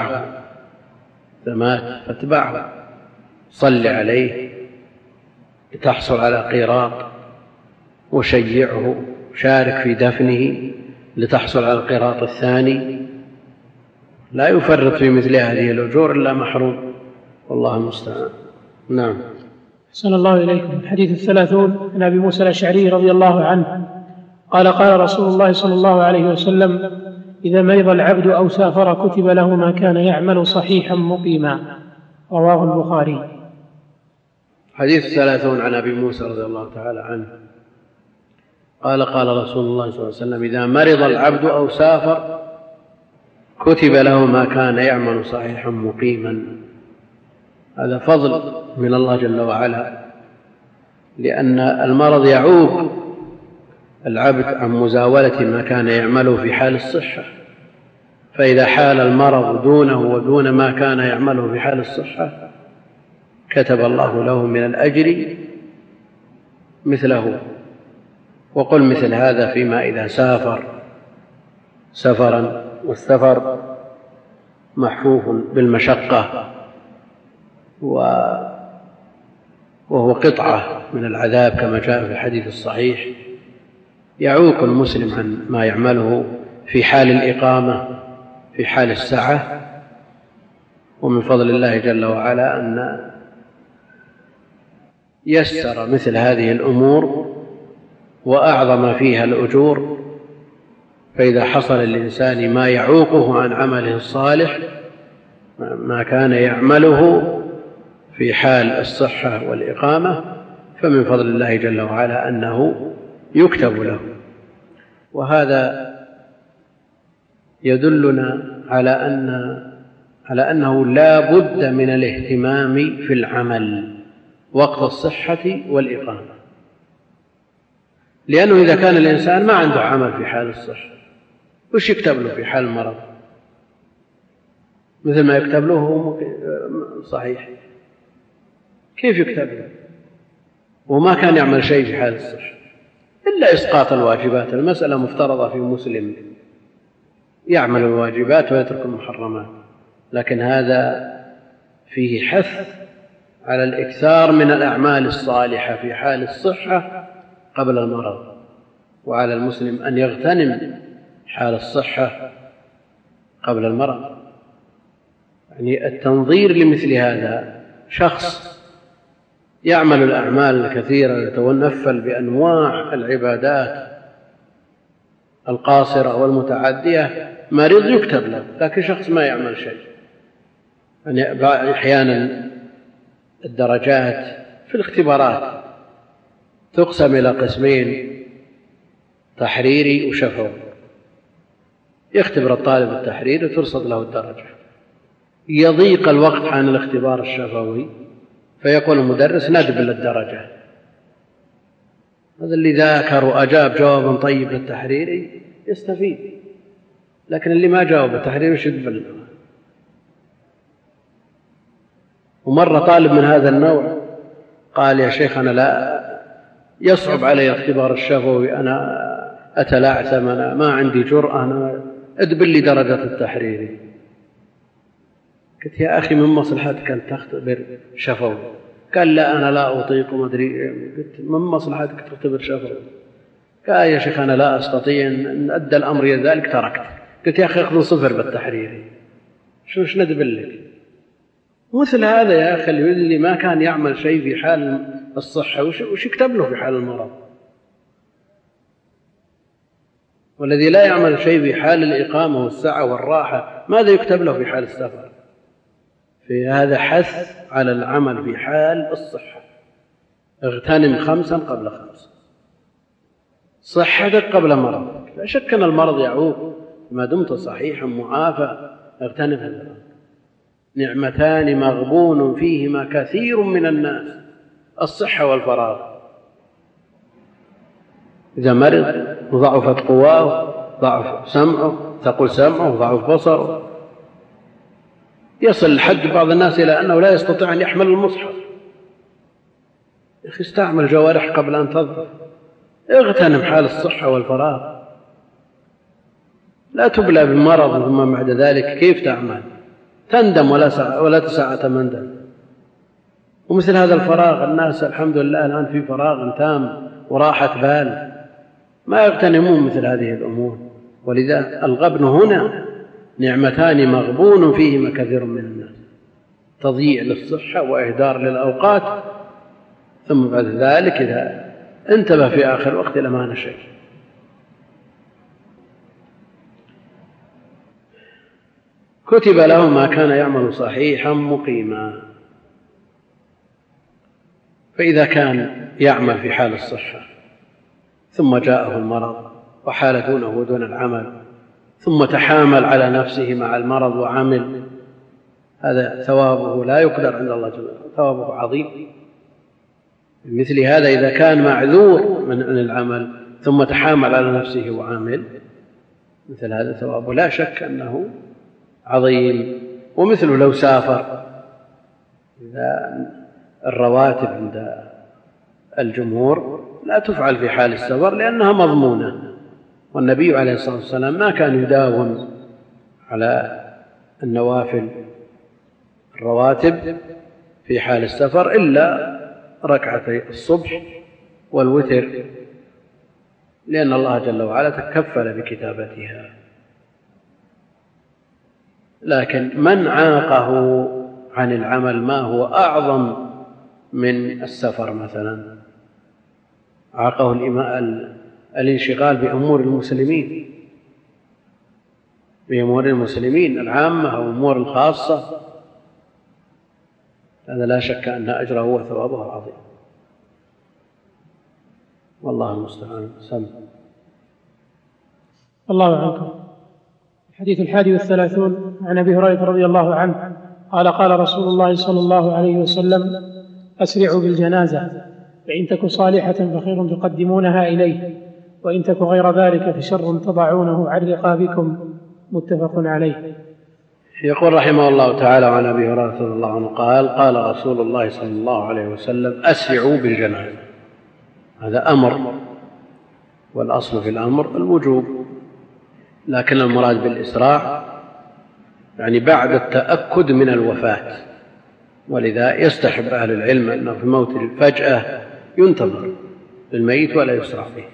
فاتبعه، صل عليه لتحصل على قيراط، وشيعه، شارك في دفنه لتحصل على القيراط الثاني. لا يفرط في مثل هذه الأجور إلا محروم، والله المستعان. نعم. أحسن الله إليكم. الحديث 30 عن أبي موسى الأشعري رضي الله عنه قال قال رسول الله صلى الله عليه وسلم: إذا مرض العبد أو سافر كتب له ما كان يعمل صحيحا مقيما. رواه البخاري. حديث 30 عن أبي موسى رضي الله تعالى عنه قال قال رسول الله صلى الله عليه وسلم: إذا مرض العبد أو سافر كتب له ما كان يعمل صحيحا مقيما. هذا فضل من الله جل وعلا، لأن المرض يعوق العبد عن مزاولة ما كان يعمله في حال الصحة، فإذا حال المرض دونه ودون ما كان يعمله في حال الصحة كتب الله له من الأجر مثله. وقل مثل هذا فيما إذا سافر سفرا، والسفر محفوف بالمشقة وهو قطعة من العذاب كما جاء في الحديث الصحيح، يعوق المسلم عن ما يعمله في حال الإقامة في حال السعة. ومن فضل الله جل وعلا أن يسر مثل هذه الأمور وأعظم فيها الأجور. فإذا حصل للإنسان ما يعوقه عن عمله الصالح ما كان يعمله في حال الصحة والإقامة فمن فضل الله جل وعلا أنه يكتب له. وهذا يدلنا على أنه لا بد من الاهتمام في العمل وقت الصحة والإقامة، لأنه إذا كان الإنسان ما عنده عمل في حال الصحة وش يكتب له في حال المرض؟ مثل ما يكتب له هو صحيح، كيف يكتب له وما كان يعمل شيء في حال الصحة إلا إسقاط الواجبات؟ المسألة مفترضة في مسلم يعمل الواجبات ويترك المحرمات، لكن هذا فيه حث على الإكثار من الأعمال الصالحة في حال الصحة قبل المرض، وعلى المسلم أن يغتنم حال الصحة قبل المرض. يعني التنظير لمثل هذا، شخص يعمل الأعمال الكثيرة يتنفل بأنواع العبادات القاصرة والمتعدية، مريض يكتب له، لكن شخص ما يعمل شيء. يعني أحيانا الدرجات في الاختبارات تقسم إلى قسمين، تحريري وشفوي. يختبر الطالب التحريري وترصد له الدرجة، يضيق الوقت عن الاختبار الشفوي فيقول المدرس ندبل الدرجة. هذا اللي ذاكر وأجاب جوابا طيب للتحريري يستفيد، لكن اللي ما جاوب التحريري وش يدبل؟ ومرة طالب من هذا النوع قال يا شيخ أنا لا يصعب علي اختبار الشفوي، أنا أتلعثم، أنا ما عندي جرأة، أنا ادبل لي درجة التحريري. قلت يا أخي من مصلحتك أن تختبر شفوي. قال لا أنا لا أطيق وما أدري. قلت من مصلحتك تختبر شفوي؟ قال يا شيخ أنا لا أستطيع، أن أدى الأمر إلى ذلك تركت. قلت يا أخي أخذ 0 بالتحريري، شوش ندبل لك؟ مثل هذا يا أخي اللي ما كان يعمل شيء في حال الصحة وش يكتب له في حال المرض؟ والذي لا يعمل شيء في حال الإقامة والسعة والراحة ماذا يكتب له في حال السفر؟ في هذا حث على العمل في حال الصحة. اغتنم 5 قبل 5، صحتك قبل مرضك. لا شك أن المرض يعوق، ما دمت صحيحا معافى اغتنم هذا. نعمتان مغبون فيهما كثير من الناس، الصحة والفراغ. إذا مرض وضعفت قواه، ضعف سمعه، ثقل سمعه، ضعف بصره، يصل الحد بعض الناس إلى أنه لا يستطيع أن يحمل المصحف. يا أخي استعمل جوارح قبل أن تضعف، اغتنم حال الصحة والفراغ، لا تبلى بالمرض ثم بعد ذلك كيف تعمل؟ تندم ولا تسعى تمندم. ومثل هذا الفراغ الناس الحمد لله الآن في فراغ تام وراحة بال، ما يغتنمون مثل هذه الأمور. ولذا الغبن هنا نعمتان مغبون فيهما كثير من الناس، تضييع للصحة وإهدار للأوقات، ثم بعد ذلك إذا انتبه في آخر وقت لما نشأ. كتب له ما كان يعمل صحيحا مقيما. فإذا كان يعمل في حال الصحة ثم جاءه المرض وحال دونه ودون العمل، ثم تحامل على نفسه مع المرض وعمل، هذا ثوابه لا يقدر عند الله جل وعلا، ثوابه عظيم. مثل هذا إذا كان معذور من العمل ثم تحامل على نفسه وعمل مثل هذا ثوابه لا شك أنه عظيم. ومثله لو سافر، إذا الرواتب عند الجمهور لا تفعل في حال السفر لأنها مضمونة، والنبي عليه الصلاة والسلام ما كان يداوم على النوافل الرواتب في حال السفر إلا ركعتي الصبح والوتر، لأن الله جل وعلا تكفل بكتابتها. لكن من عاقه عن العمل ما هو أعظم من السفر، مثلا عاقه الانشغال بأمور المسلمين العامة أو الأمور الخاصة، هذا لا شك أن أجره وثوابه عظيم، والله المستعان. الله عنكم. الحديث 31 عن أبي هريرة رضي الله عنه قال قال رسول الله صلى الله عليه وسلم: أسرعوا بالجنازة، فإن تك صالحة فخير تقدمونها إليه، وإن تك غير ذلك فشر تضعونه عن رقابكم. متفق عليه. يقول رحمه الله تعالى عن أبي هريرة رضي الله عنه قال قال رسول الله صلى الله عليه وسلم: أسرعوا بالجنازة. هذا أمر، والأصل في الأمر الوجوب، لكن المراد بالإسراع يعني بعد التأكد من الوفاة، ولذا يستحب أهل العلم أنه في موت الفجأة ينتظر للميت ولا يسرع به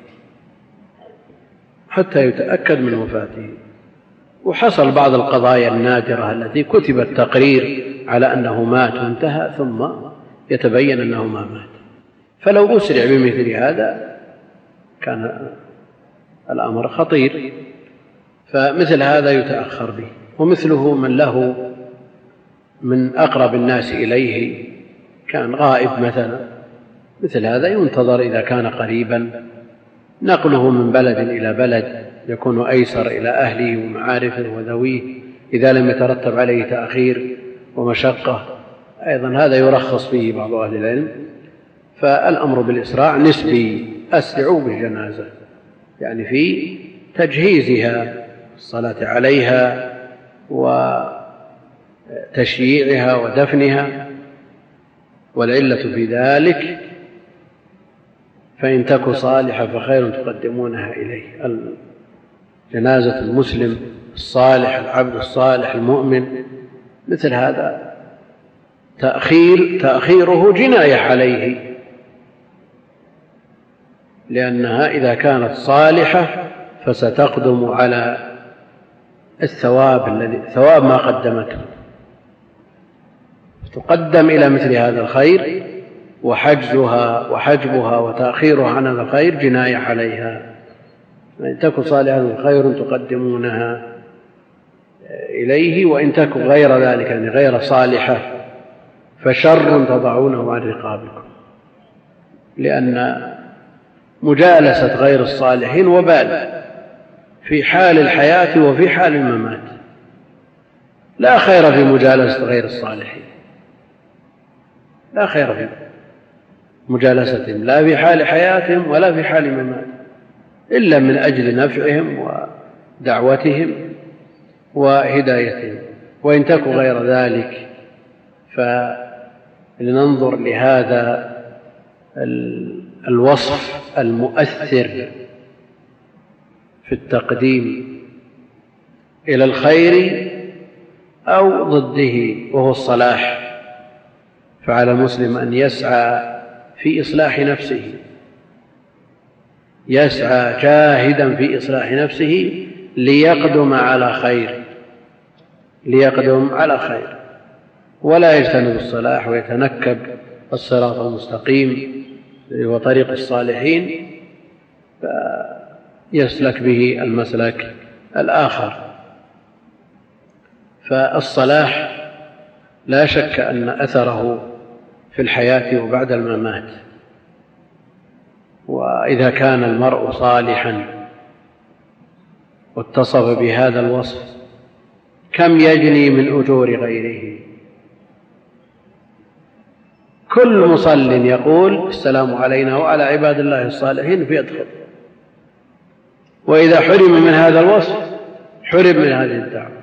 حتى يتأكد من وفاته. وحصل بعض القضايا النادرة التي كتب التقرير على أنه مات وانتهى ثم يتبين أنه ما مات، فلو أسرع بمثل هذا كان الأمر خطير، فمثل هذا يتأخر به. ومثله من له من أقرب الناس إليه كان غائب مثلا، مثل هذا ينتظر إذا كان قريبا، نقله من بلد إلى بلد يكون أيسر إلى أهله ومعارفه وذويه إذا لم يترتب عليه تأخير ومشقة، أيضا هذا يرخص فيه بعض أهل العلم. فالأمر بالإسراع نسبي، أسرعوا بالجنازة يعني في تجهيزها، الصلاة عليها وتشييعها ودفنها، والعلة في ذلك فإن تك صالحة فخير تقدمونها إليه. جنازة المسلم الصالح العبد الصالح المؤمن مثل هذا تأخيره جناية عليه، لأنها إذا كانت صالحة فستقدم على ثواب ما قدمته، تقدم إلى مثل هذا الخير، وحجبها وتأخيرها عن هذا الخير جناية عليها. إن تك صالحة خير تقدمونها إليه، وإن تك غير ذلك يعني غير صالحة فشر تضعونه عن رقابكم، لأن مجالسة غير الصالحين وبال في حال الحياة وفي حال الممات، لا خير في مجالسة غير الصالحين، لا خير في مجالستهم لا في حال حياتهم ولا في حال ممات، إلا من أجل نفعهم ودعوتهم وهدايتهم. وإن تكن غير ذلك فلننظر لهذا الوصف المؤثر في التقديم إلى الخير أو ضده وهو الصلاح، فعلى المسلم أن يسعى في إصلاح نفسه، يسعى جاهدا في إصلاح نفسه ليقدم على خير، ولا يجتنب الصلاح ويتنكب الصراط المستقيم وطريق الصالحين فيسلك به المسلك الآخر. فالصلاح لا شك أن أثره في الحياة وبعد الممات، وإذا كان المرء صالحا واتصف بهذا الوصف كم يجني من أجور غيره. كل مصل يقول السلام علينا وعلى عباد الله الصالحين فيدخل، وإذا حرم من هذا الوصف حرم من هذه الدعوة،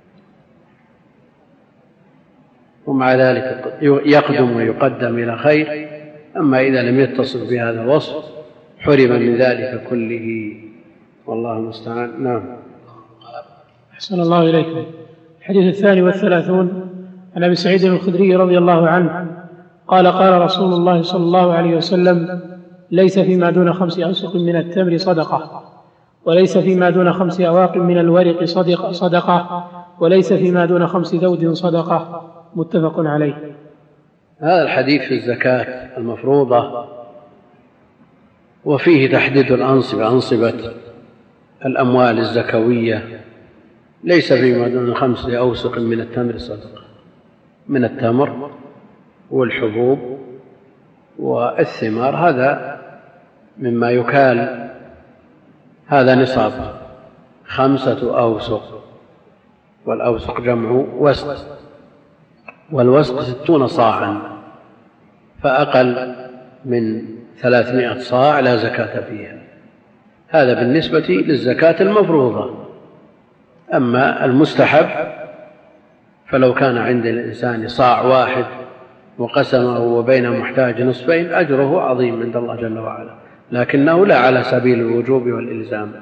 ومع ذلك يقدم ويقدم إلى خير. أما إذا لم يتصف بهذا الوصف حرم من ذلك كله، والله المستعان. نعم. أحسن الله إليكم. الحديث 32 عن أبي سعيد الخدري رضي الله عنه قال قال رسول الله صلى الله عليه وسلم: ليس فيما دون 5 أوسق من التمر صدقة، وليس فيما دون 5 أواق من الورق صدقة، وليس فيما دون 5 ذود صدقة. متفق عليه. هذا الحديث في الزكاة المفروضة، وفيه تحديد أنصبة الأموال الزكوية. ليس فيما دون 5 أوسق من التمر صدقة، من التمر والحبوب والثمار، هذا مما يكال، هذا نصاب 5 أوسق، والأوسق جمع وسق، والوسق 60 صاعا، فأقل من 300 صاع لا زكاة فيها. هذا بالنسبة للزكاة المفروضة. أما المستحب فلو كان عند الإنسان صاع واحد وقسمه وبين محتاج نصفين أجره عظيم عند الله جل وعلا، لكنه لا على سبيل الوجوب والإلزام.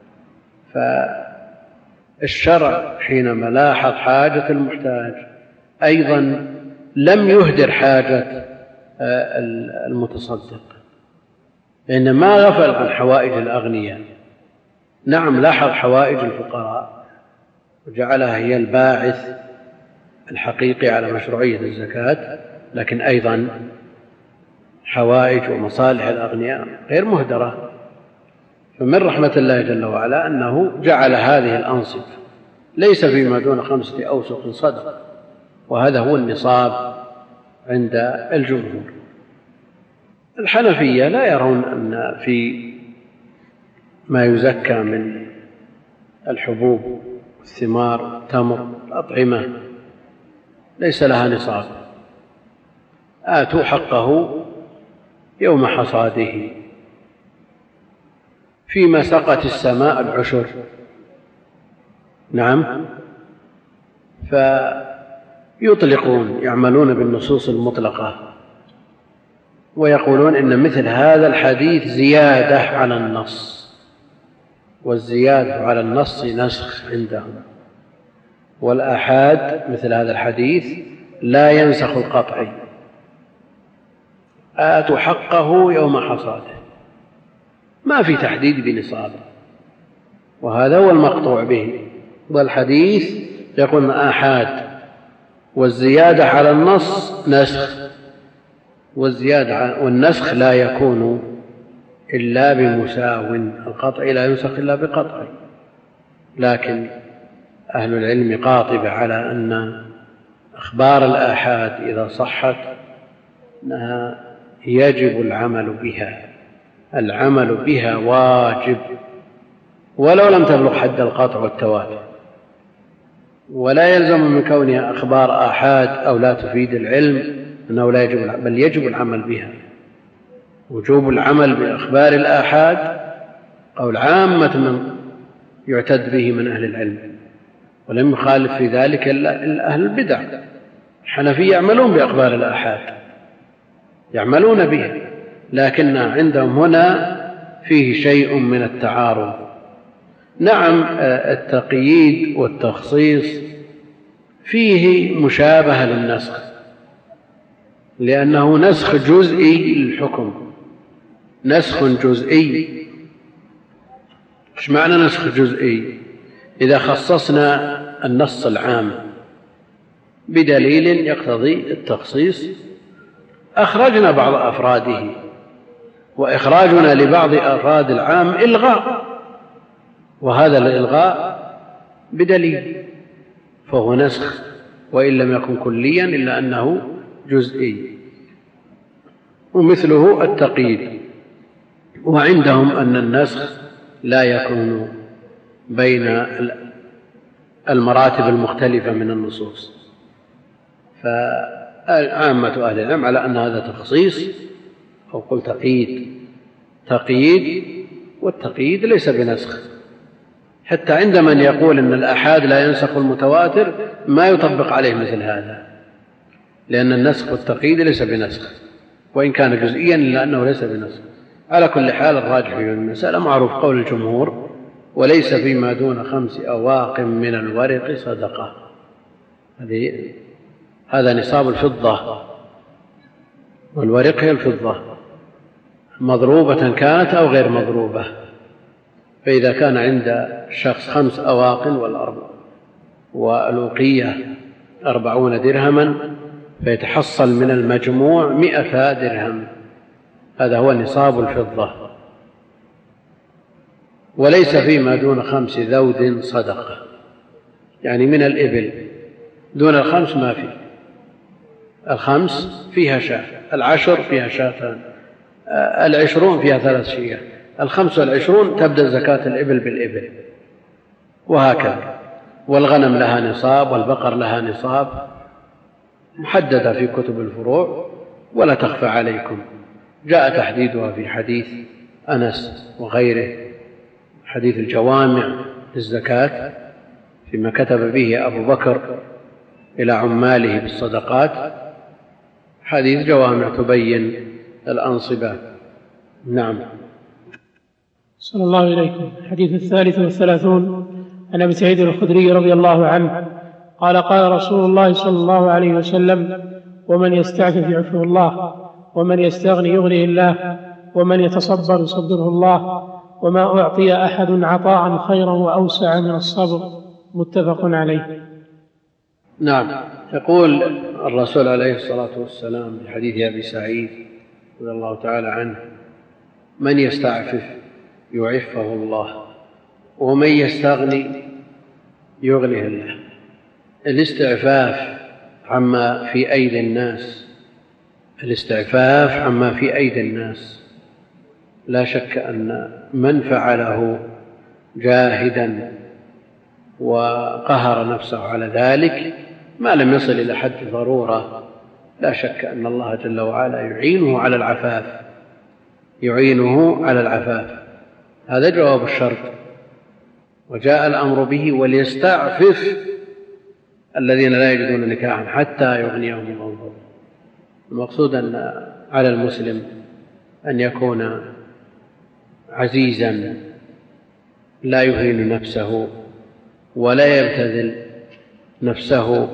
فالشرع حينما لاحظ حاجة المحتاج أيضا لم يهدر حاجة المتصدق، لأن ما غفل عن حوائج الأغنياء. نعم، لاحظ حوائج الفقراء وجعلها هي الباعث الحقيقي على مشروعية الزكاة، لكن أيضا حوائج ومصالح الأغنياء غير مهدرة. فمن رحمة الله جل وعلا أنه جعل هذه الأنصبة ليس فيما دون 5 أوسق صدقة، وهذا هو النصاب عند الجمهور. الحنفية لا يرون أن في ما يزكى من الحبوب والثمار التمر الأطعمة ليس لها نصاب. آتوا حقه يوم حصاده. فيما سقت السماء العشر. نعم، فيطلقون، يعملون بالنصوص المطلقة ويقولون إن مثل هذا الحديث زيادة على النص، والزيادة على النص نسخ عندهم، والآحاد مثل هذا الحديث لا ينسخ القطعي. آتوا حقه يوم حصاده، ما في تحديد بنصابه، وهذا هو المقطوع به. والحديث يقول آحاد، والزيادة على النص نسخ، والنسخ لا يكون إلا بمساو، القطع لا ينسخ إلا بقطع. لكن أهل العلم قاطبة على أن أخبار الآحاد إذا صحت أنها يجب العمل بها، العمل بها واجب ولو لم تبلغ حد القطع والتواتر، ولا يلزم من كونها أخبار آحاد أو لا تفيد العلم أنه لا يجب، بل يجب العمل بها. وجوب العمل بأخبار الآحاد قول عامة من يعتد به من أهل العلم، ولم يخالف في ذلك إلا أهل البدع. الحنفية يعملون بأخبار الآحاد، يعملون بها، لكن عندهم هنا فيه شيء من التعارض. نعم، التقييد والتخصيص فيه مشابهة للنسخ، لأنه نسخ جزئي للحكم، نسخ جزئي. إيش معنى نسخ جزئي؟ إذا خصصنا النص العام بدليل يقتضي التخصيص أخرجنا بعض أفراده، وإخراجنا لبعض أفراد العام إلغاء، وهذا الإلغاء بدليل، فهو نسخ وإن لم يكن كليا إلا أنه جزئي. ومثله التقييد. وعندهم أن النسخ لا يكون بين المراتب المختلفة من النصوص، فعامة أهل العلم على أن هذا تخصيص أو قل تقييد، والتقييد ليس بنسخ، حتى عند من يقول أن الآحاد لا ينسخ المتواتر ما يطبق عليه مثل هذا، لأن النسخ والتقييد ليس بنسخ، وإن كان جزئيا إلا أنه ليس بنسخ. على كل حال الراجح في المسألة معروف قول الجمهور: وليس فيما دون 5 أواق من الورق صدقة. هذا نصاب الفضة، والورق هي الفضة مضروبة كانت أو غير مضروبة. فإذا كان عند الشخص 5 أواق والأوقية 40 درهما فيتحصل من المجموع 100 درهم، هذا هو نصاب الفضة. وليس فيما دون 5 ذود صدقة، يعني من الإبل دون 5 ما فيه. 5 فيها شاة، 10 فيها شاتان، 20 فيها 3 شياه، 25 تبدأ زكاة الإبل بالإبل، وهكذا. والغنم لها نصاب، والبقر لها نصاب محددة في كتب الفروع ولا تخفى عليكم. جاء تحديدها في حديث أنس وغيره، حديث الجوامع للزكاة، فيما كتب به أبو بكر إلى عماله بالصدقات، حديث جوامع تبين الأنصبة. نعم. صلى الله إليكم. الحديث 33 عن أبي سعيد الخدري رضي الله عنه قال: قال رسول الله صلى الله عليه وسلم: ومن يستعفف يعفه الله، ومن يستغني يغنيه الله، ومن يتصبر يصبره الله، وما أعطي أحد عطاء خيرا وأوسع من الصبر. متفق عليه. نعم. يقول الرسول عليه الصلاة والسلام في حديث أبي سعيد رضي الله تعالى عنه: من يستعفف يعفه الله، ومن يستغني يغنيه الله. الاستعفاف عما في أيدي الناس، الاستعفاف عما في أيدي الناس لا شك أن من فعله جاهدا وقهر نفسه على ذلك ما لم يصل إلى حد ضرورة، لا شك أن الله جل وعلا يعينه على العفاف، يعينه على العفاف. هذا جواب الشرط. وجاء الأمر به: وليستعفف الذين لا يجدون نكاحا حتى يغنيهم الله من فضله. المقصود أن على المسلم أن يكون عزيزا لا يهين نفسه ولا يبتذل نفسه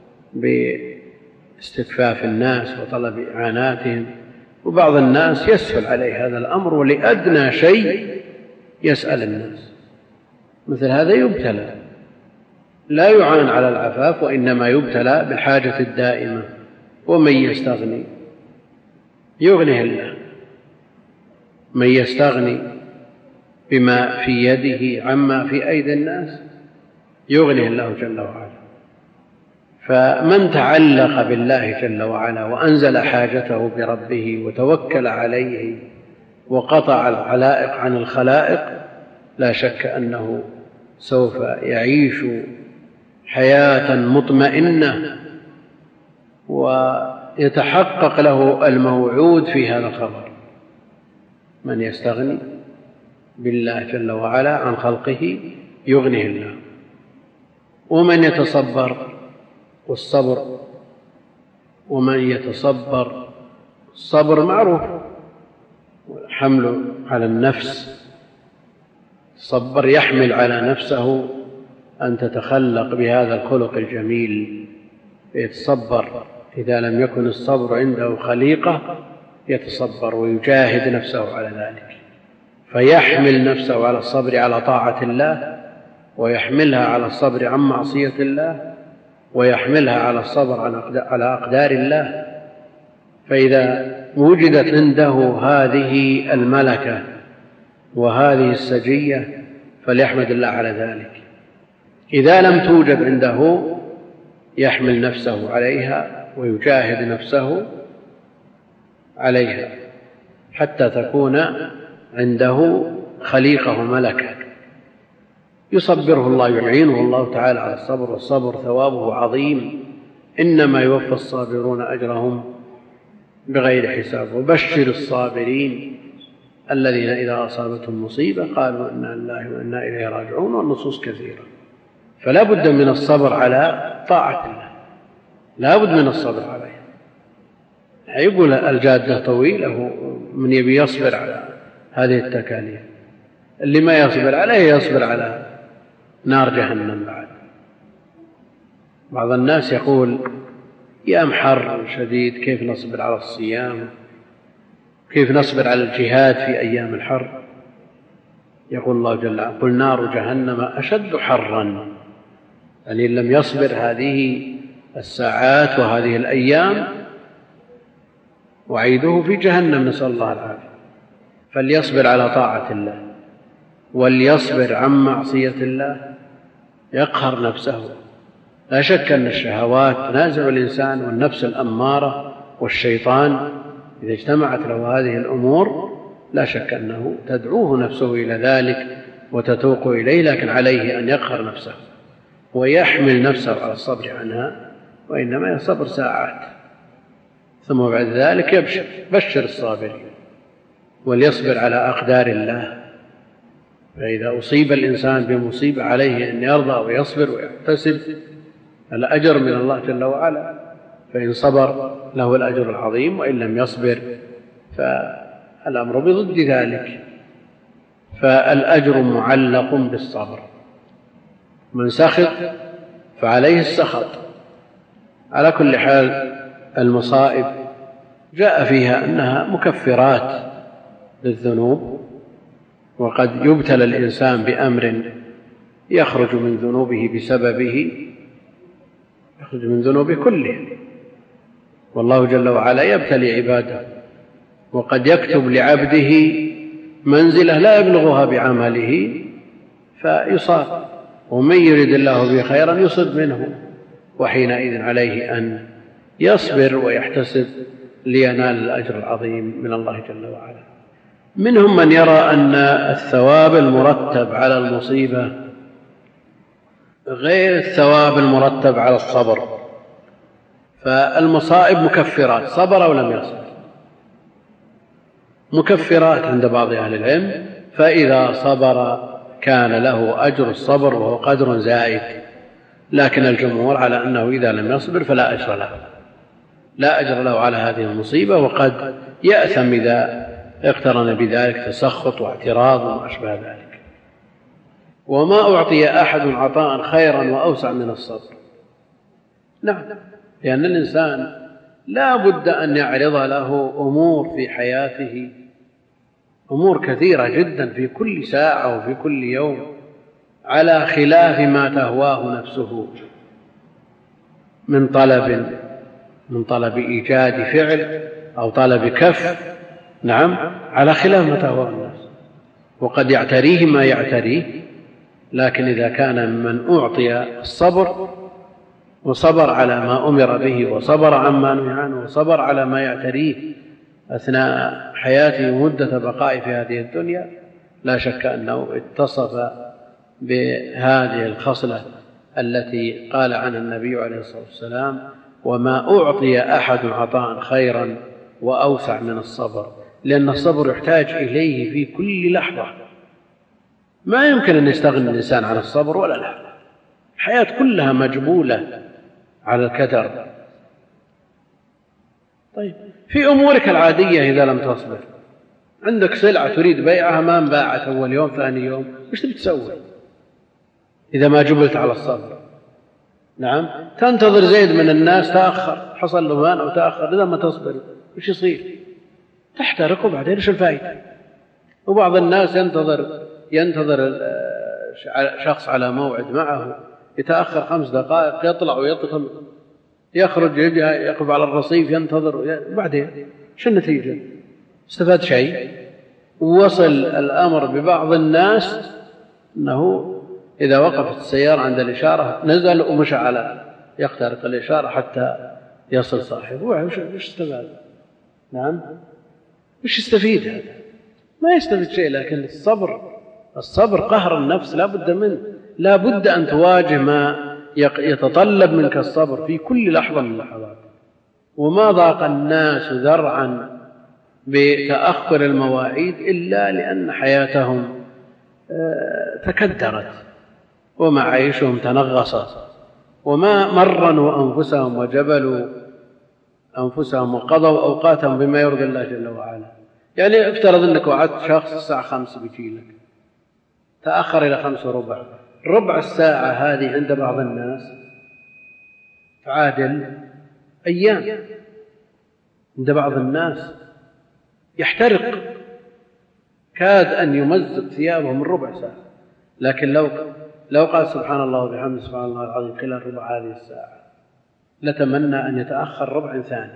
باستكفاف الناس وطلب إعاناتهم. وبعض الناس يسهل عليه هذا الأمر، ولأدنى شيء يسأل الناس، مثل هذا يبتلى، لا يعان على العفاف، وإنما يبتلى بالحاجة الدائمة. ومن يستغني يغنيه الله، من يستغني بما في يده عما في أيدي الناس يغنيه الله جل وعلا. فمن تعلق بالله جل وعلا وأنزل حاجته بربه وتوكل عليه وقطع العلائق عن الخلائق، لا شك أنه سوف يعيش حياة مطمئنة ويتحقق له الموعود في هذا الخبر. من يستغني بالله جل وعلا عن خلقه يغنيه الله. ومن يتصبر، والصبر، ومن يتصبر، الصبر معروف، حمل على النفس، الصبر يحمل على نفسه أن تتخلق بهذا الخلق الجميل، يتصبر. إذا لم يكن الصبر عنده خليقة يتصبر ويجاهد نفسه على ذلك، فيحمل نفسه على الصبر على طاعة الله، ويحملها على الصبر عن معصية الله، ويحملها على الصبر على أقدار الله. فإذا وجدت عنده هذه الملكة وهذه السجية فليحمد الله على ذلك. إذا لم توجد عنده يحمل نفسه عليها ويجاهد نفسه عليها حتى تكون عنده خليقة وملكة يصبره الله، يعينه الله تعالى على الصبر، والصبر ثوابه عظيم، إنما يوفى الصابرون أجرهم بغير حساب. وبشر الصابرين الذين إذا أصابتهم مصيبة قالوا إنا لله وإنا إليه راجعون، والنصوص كثيرة. فلا بد من الصبر على طاعة الله، لا بد من الصبر عليه. يقول الجادة طويلة، من يبي يصبر على هذه التكاليف، اللي ما يصبر عليه يصبر على نار جهنم. بعد بعض الناس يقول يا محر شديد كيف نصبر على الصيام، كيف نصبر على الجهاد في أيام الحر؟ يقول الله جل وعلا قل نار جهنم أشد حرا، يعني إن لم يصبر هذه الساعات وهذه الأيام وعيده في جهنم، نسأل الله العافية. فليصبر على طاعة الله وليصبر عن معصية الله، يقهر نفسه. لا شك أن الشهوات تنازع الإنسان، والنفس الأمارة والشيطان إذا اجتمعت له هذه الأمور لا شك أنه تدعوه نفسه إلى ذلك وتتوق إليه، لكن عليه أن يقهر نفسه ويحمل نفسه على الصبر عنها، وإنما الصبر ساعات، ثم بعد ذلك بشر الصابرين وليصبر على أقدار الله. فإذا أصيب الإنسان بمصيبة عليه أن يرضى ويصبر ويحتسب الأجر من الله جل وعلا، فإن صبر له الأجر العظيم، وإن لم يصبر فالأمر بضد ذلك. فالأجر معلق بالصبر، من سخط فعليه السخط. على كل حال المصائب جاء فيها أنها مكفرات للذنوب، وقد يبتلى الإنسان بأمر يخرج من ذنوبه بسببه، يخرج من ذنوبه كله، والله جل وعلا يبتلي عباده، وقد يكتب لعبده منزلة لا يبلغها بعمله فيصاب، ومن يرد الله به خيرا يصب منه، وحينئذ عليه أن يصبر ويحتسب لينال الأجر العظيم من الله جل وعلا. منهم من يرى أن الثواب المرتب على المصيبة غير الثواب المرتب على الصبر، فالمصائب مكفرات، صبر أو لم يصبر مكفرات عند بعض أهل العلم، فإذا صبر كان له أجر الصبر وهو قدر زائد، لكن الجمهور على أنه إذا لم يصبر فلا أجر له، لا أجر له على هذه المصيبة، وقد يأثم إذا اقترن بذلك تسخط واعتراض وما أشبه ذلك. وما أعطي أحد عطاء خيرا وأوسع من الصبر. نعم، لأن الإنسان لا بد أن يعرض له أمور في حياته، أمور كثيرة جدا في كل ساعة وفي كل يوم، على خلاف ما تهواه نفسه من طلب إيجاد فعل أو طلب كف، نعم، على خلاف ما تهواه الناس، وقد يعتريه ما يعتريه. لكن إذا كان من أعطي الصبر وصبر على ما أمر به وصبر عما نهى عنه وصبر على ما يعتريه أثناء حياته مدة بقائه في هذه الدنيا، لا شك أنه اتصف بهذه الخصلة التي قال عنها النبي عليه الصلاة والسلام وما أعطي أحد عطاء خيرا وأوسع من الصبر، لأن الصبر يحتاج إليه في كل لحظة، ما يمكن أن يستغني الإنسان عن الصبر ولا لحظة، الحياة كلها مجبولة على الكدر. طيب، في أمورك العادية إذا لم تصبر، عندك سلعة تريد بيعها ما انباعت أول يوم ثاني يوم، إيش تبي تسوي إذا ما جبلت على الصبر؟ نعم، تنتظر زيد من الناس تأخر، حصل له مال أو تأخر، إذا ما تصبر إيش يصير؟ تحترق، وبعدين إيش الفائدة؟ وبعض الناس ينتظر شخص على موعد معه، يتأخر 5 دقائق، يطلع ويدخل، يخرج يجي يقف على الرصيف ينتظر، بعدين شو النتيجة؟ استفاد شيء؟ وصل الأمر ببعض الناس أنه إذا وقفت السيارة عند الإشارة نزل ومشى على يخترق الإشارة حتى يصل صاحبه، وش استفاد؟ نعم، وش يستفيد هذا؟ ما يستفيد شيء. لكن الصبر قهر النفس لا بد منه، لا بد أن تواجه ما يتطلب منك الصبر في كل لحظة من اللحظات. وما ضاق الناس ذرعا بتأخر المواعيد إلا لأن حياتهم تكدرت ومعايشهم تنغصت وما مرنوا أنفسهم وجبلوا أنفسهم وقضوا أوقاتهم بما يرضي الله جل وعلا. يعني افترض أنك وعدت شخص الساعة 5 بيجي لك، تأخر إلى 5:15، ربع الساعة هذه عند بعض الناس تعادل أيام، عند بعض الناس يحترق، كاد أن يمزق ثيابه من ربع ساعة. لكن لو قال سبحان الله وبحمده سبحان الله العظيم خلال ربع هذه الساعة لتمنى أن يتأخر ربع ثاني.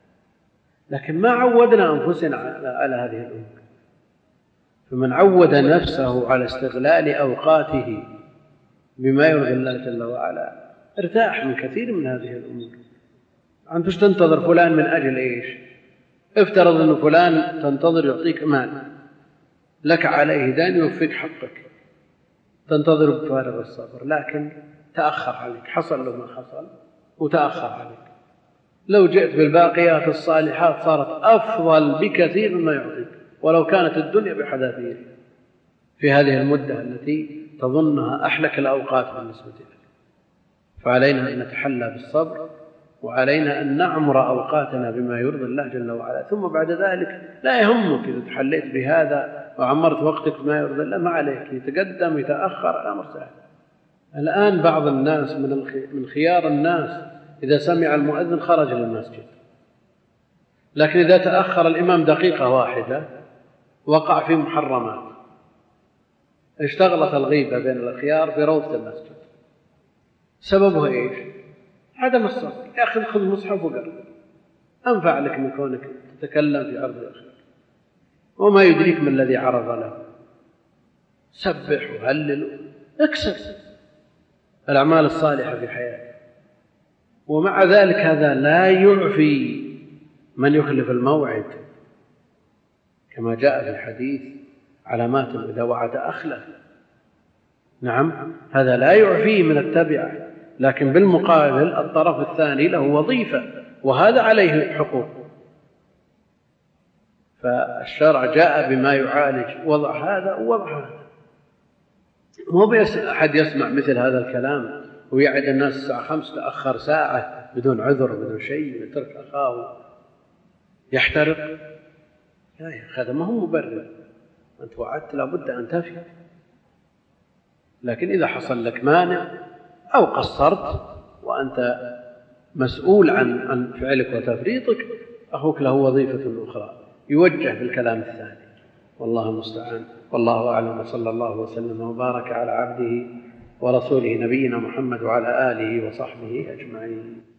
لكن ما عودنا أنفسنا على هذه الأمور. فمن عود نفسه على استغلال أوقاته بما يرضي الله جل وعلا ارتاح من كثير من هذه الأمور. أنت تنتظر فلان من أجل إيش؟ افترض أن فلان تنتظر يعطيك مال، لك عليه دين يوفيك حقك، تنتظر بفارغ الصبر، لكن تأخر عليك، حصل له ما حصل وتأخر عليك. لو جئت بالباقيات الصالحات صارت أفضل بكثير مما يعطيك ولو كانت الدنيا بحذافيرها في هذه المدة التي تظنها أحلك الأوقات بالنسبة لك. فعلينا أن نتحلى بالصبر، وعلينا أن نعمر أوقاتنا بما يرضي الله جل وعلا. ثم بعد ذلك لا يهمك إذا تحليت بهذا وعمرت وقتك بما يرضي الله، ما عليك، يتقدم يتأخر الأمر سهل. الآن بعض الناس من خيار الناس إذا سمع المؤذن خرج للمسجد، لكن إذا تأخر الإمام دقيقة واحدة وقع في محرمات، اشتغلت الغيبة بين الأخيار في روضة المسجد. سببه إيش؟ عدم الصبر. يا أخي خذ مصحف وقرأ، أنفع لك من كونك تتكلم في عرض أخيك، وما يدريك من الذي عرض له. سبح وهلل، اكسب الأعمال الصالحة في حياتك. ومع ذلك هذا لا يعفي من يخلف الموعد، كما جاء في الحديث علامات إذا وعد أخلف. نعم، هذا لا يعفيه من التبعة، لكن بالمقابل الطرف الثاني له وظيفة وهذا عليه حقوق. فالشرع جاء بما يعالج وضع هذا ووضع هذا. مو أحد يسمع مثل هذا الكلام ويعد الناس الساعة 5 تأخر ساعة بدون عذر بدون شيء ويترك أخاه يحترق. لا يا أخي، هذا ما هو مبرر. أنت وعدت لابد أن تفي. لكن إذا حصل لك مانع أو قصرت وأنت مسؤول عن فعلك وتفريطك، أخوك له وظيفة أخرى يوجه بالكلام الثاني. والله المستعان، والله أعلم. وصلى الله وسلم وبارك على عبده ورسوله نبينا محمد وعلى آله وصحبه أجمعين.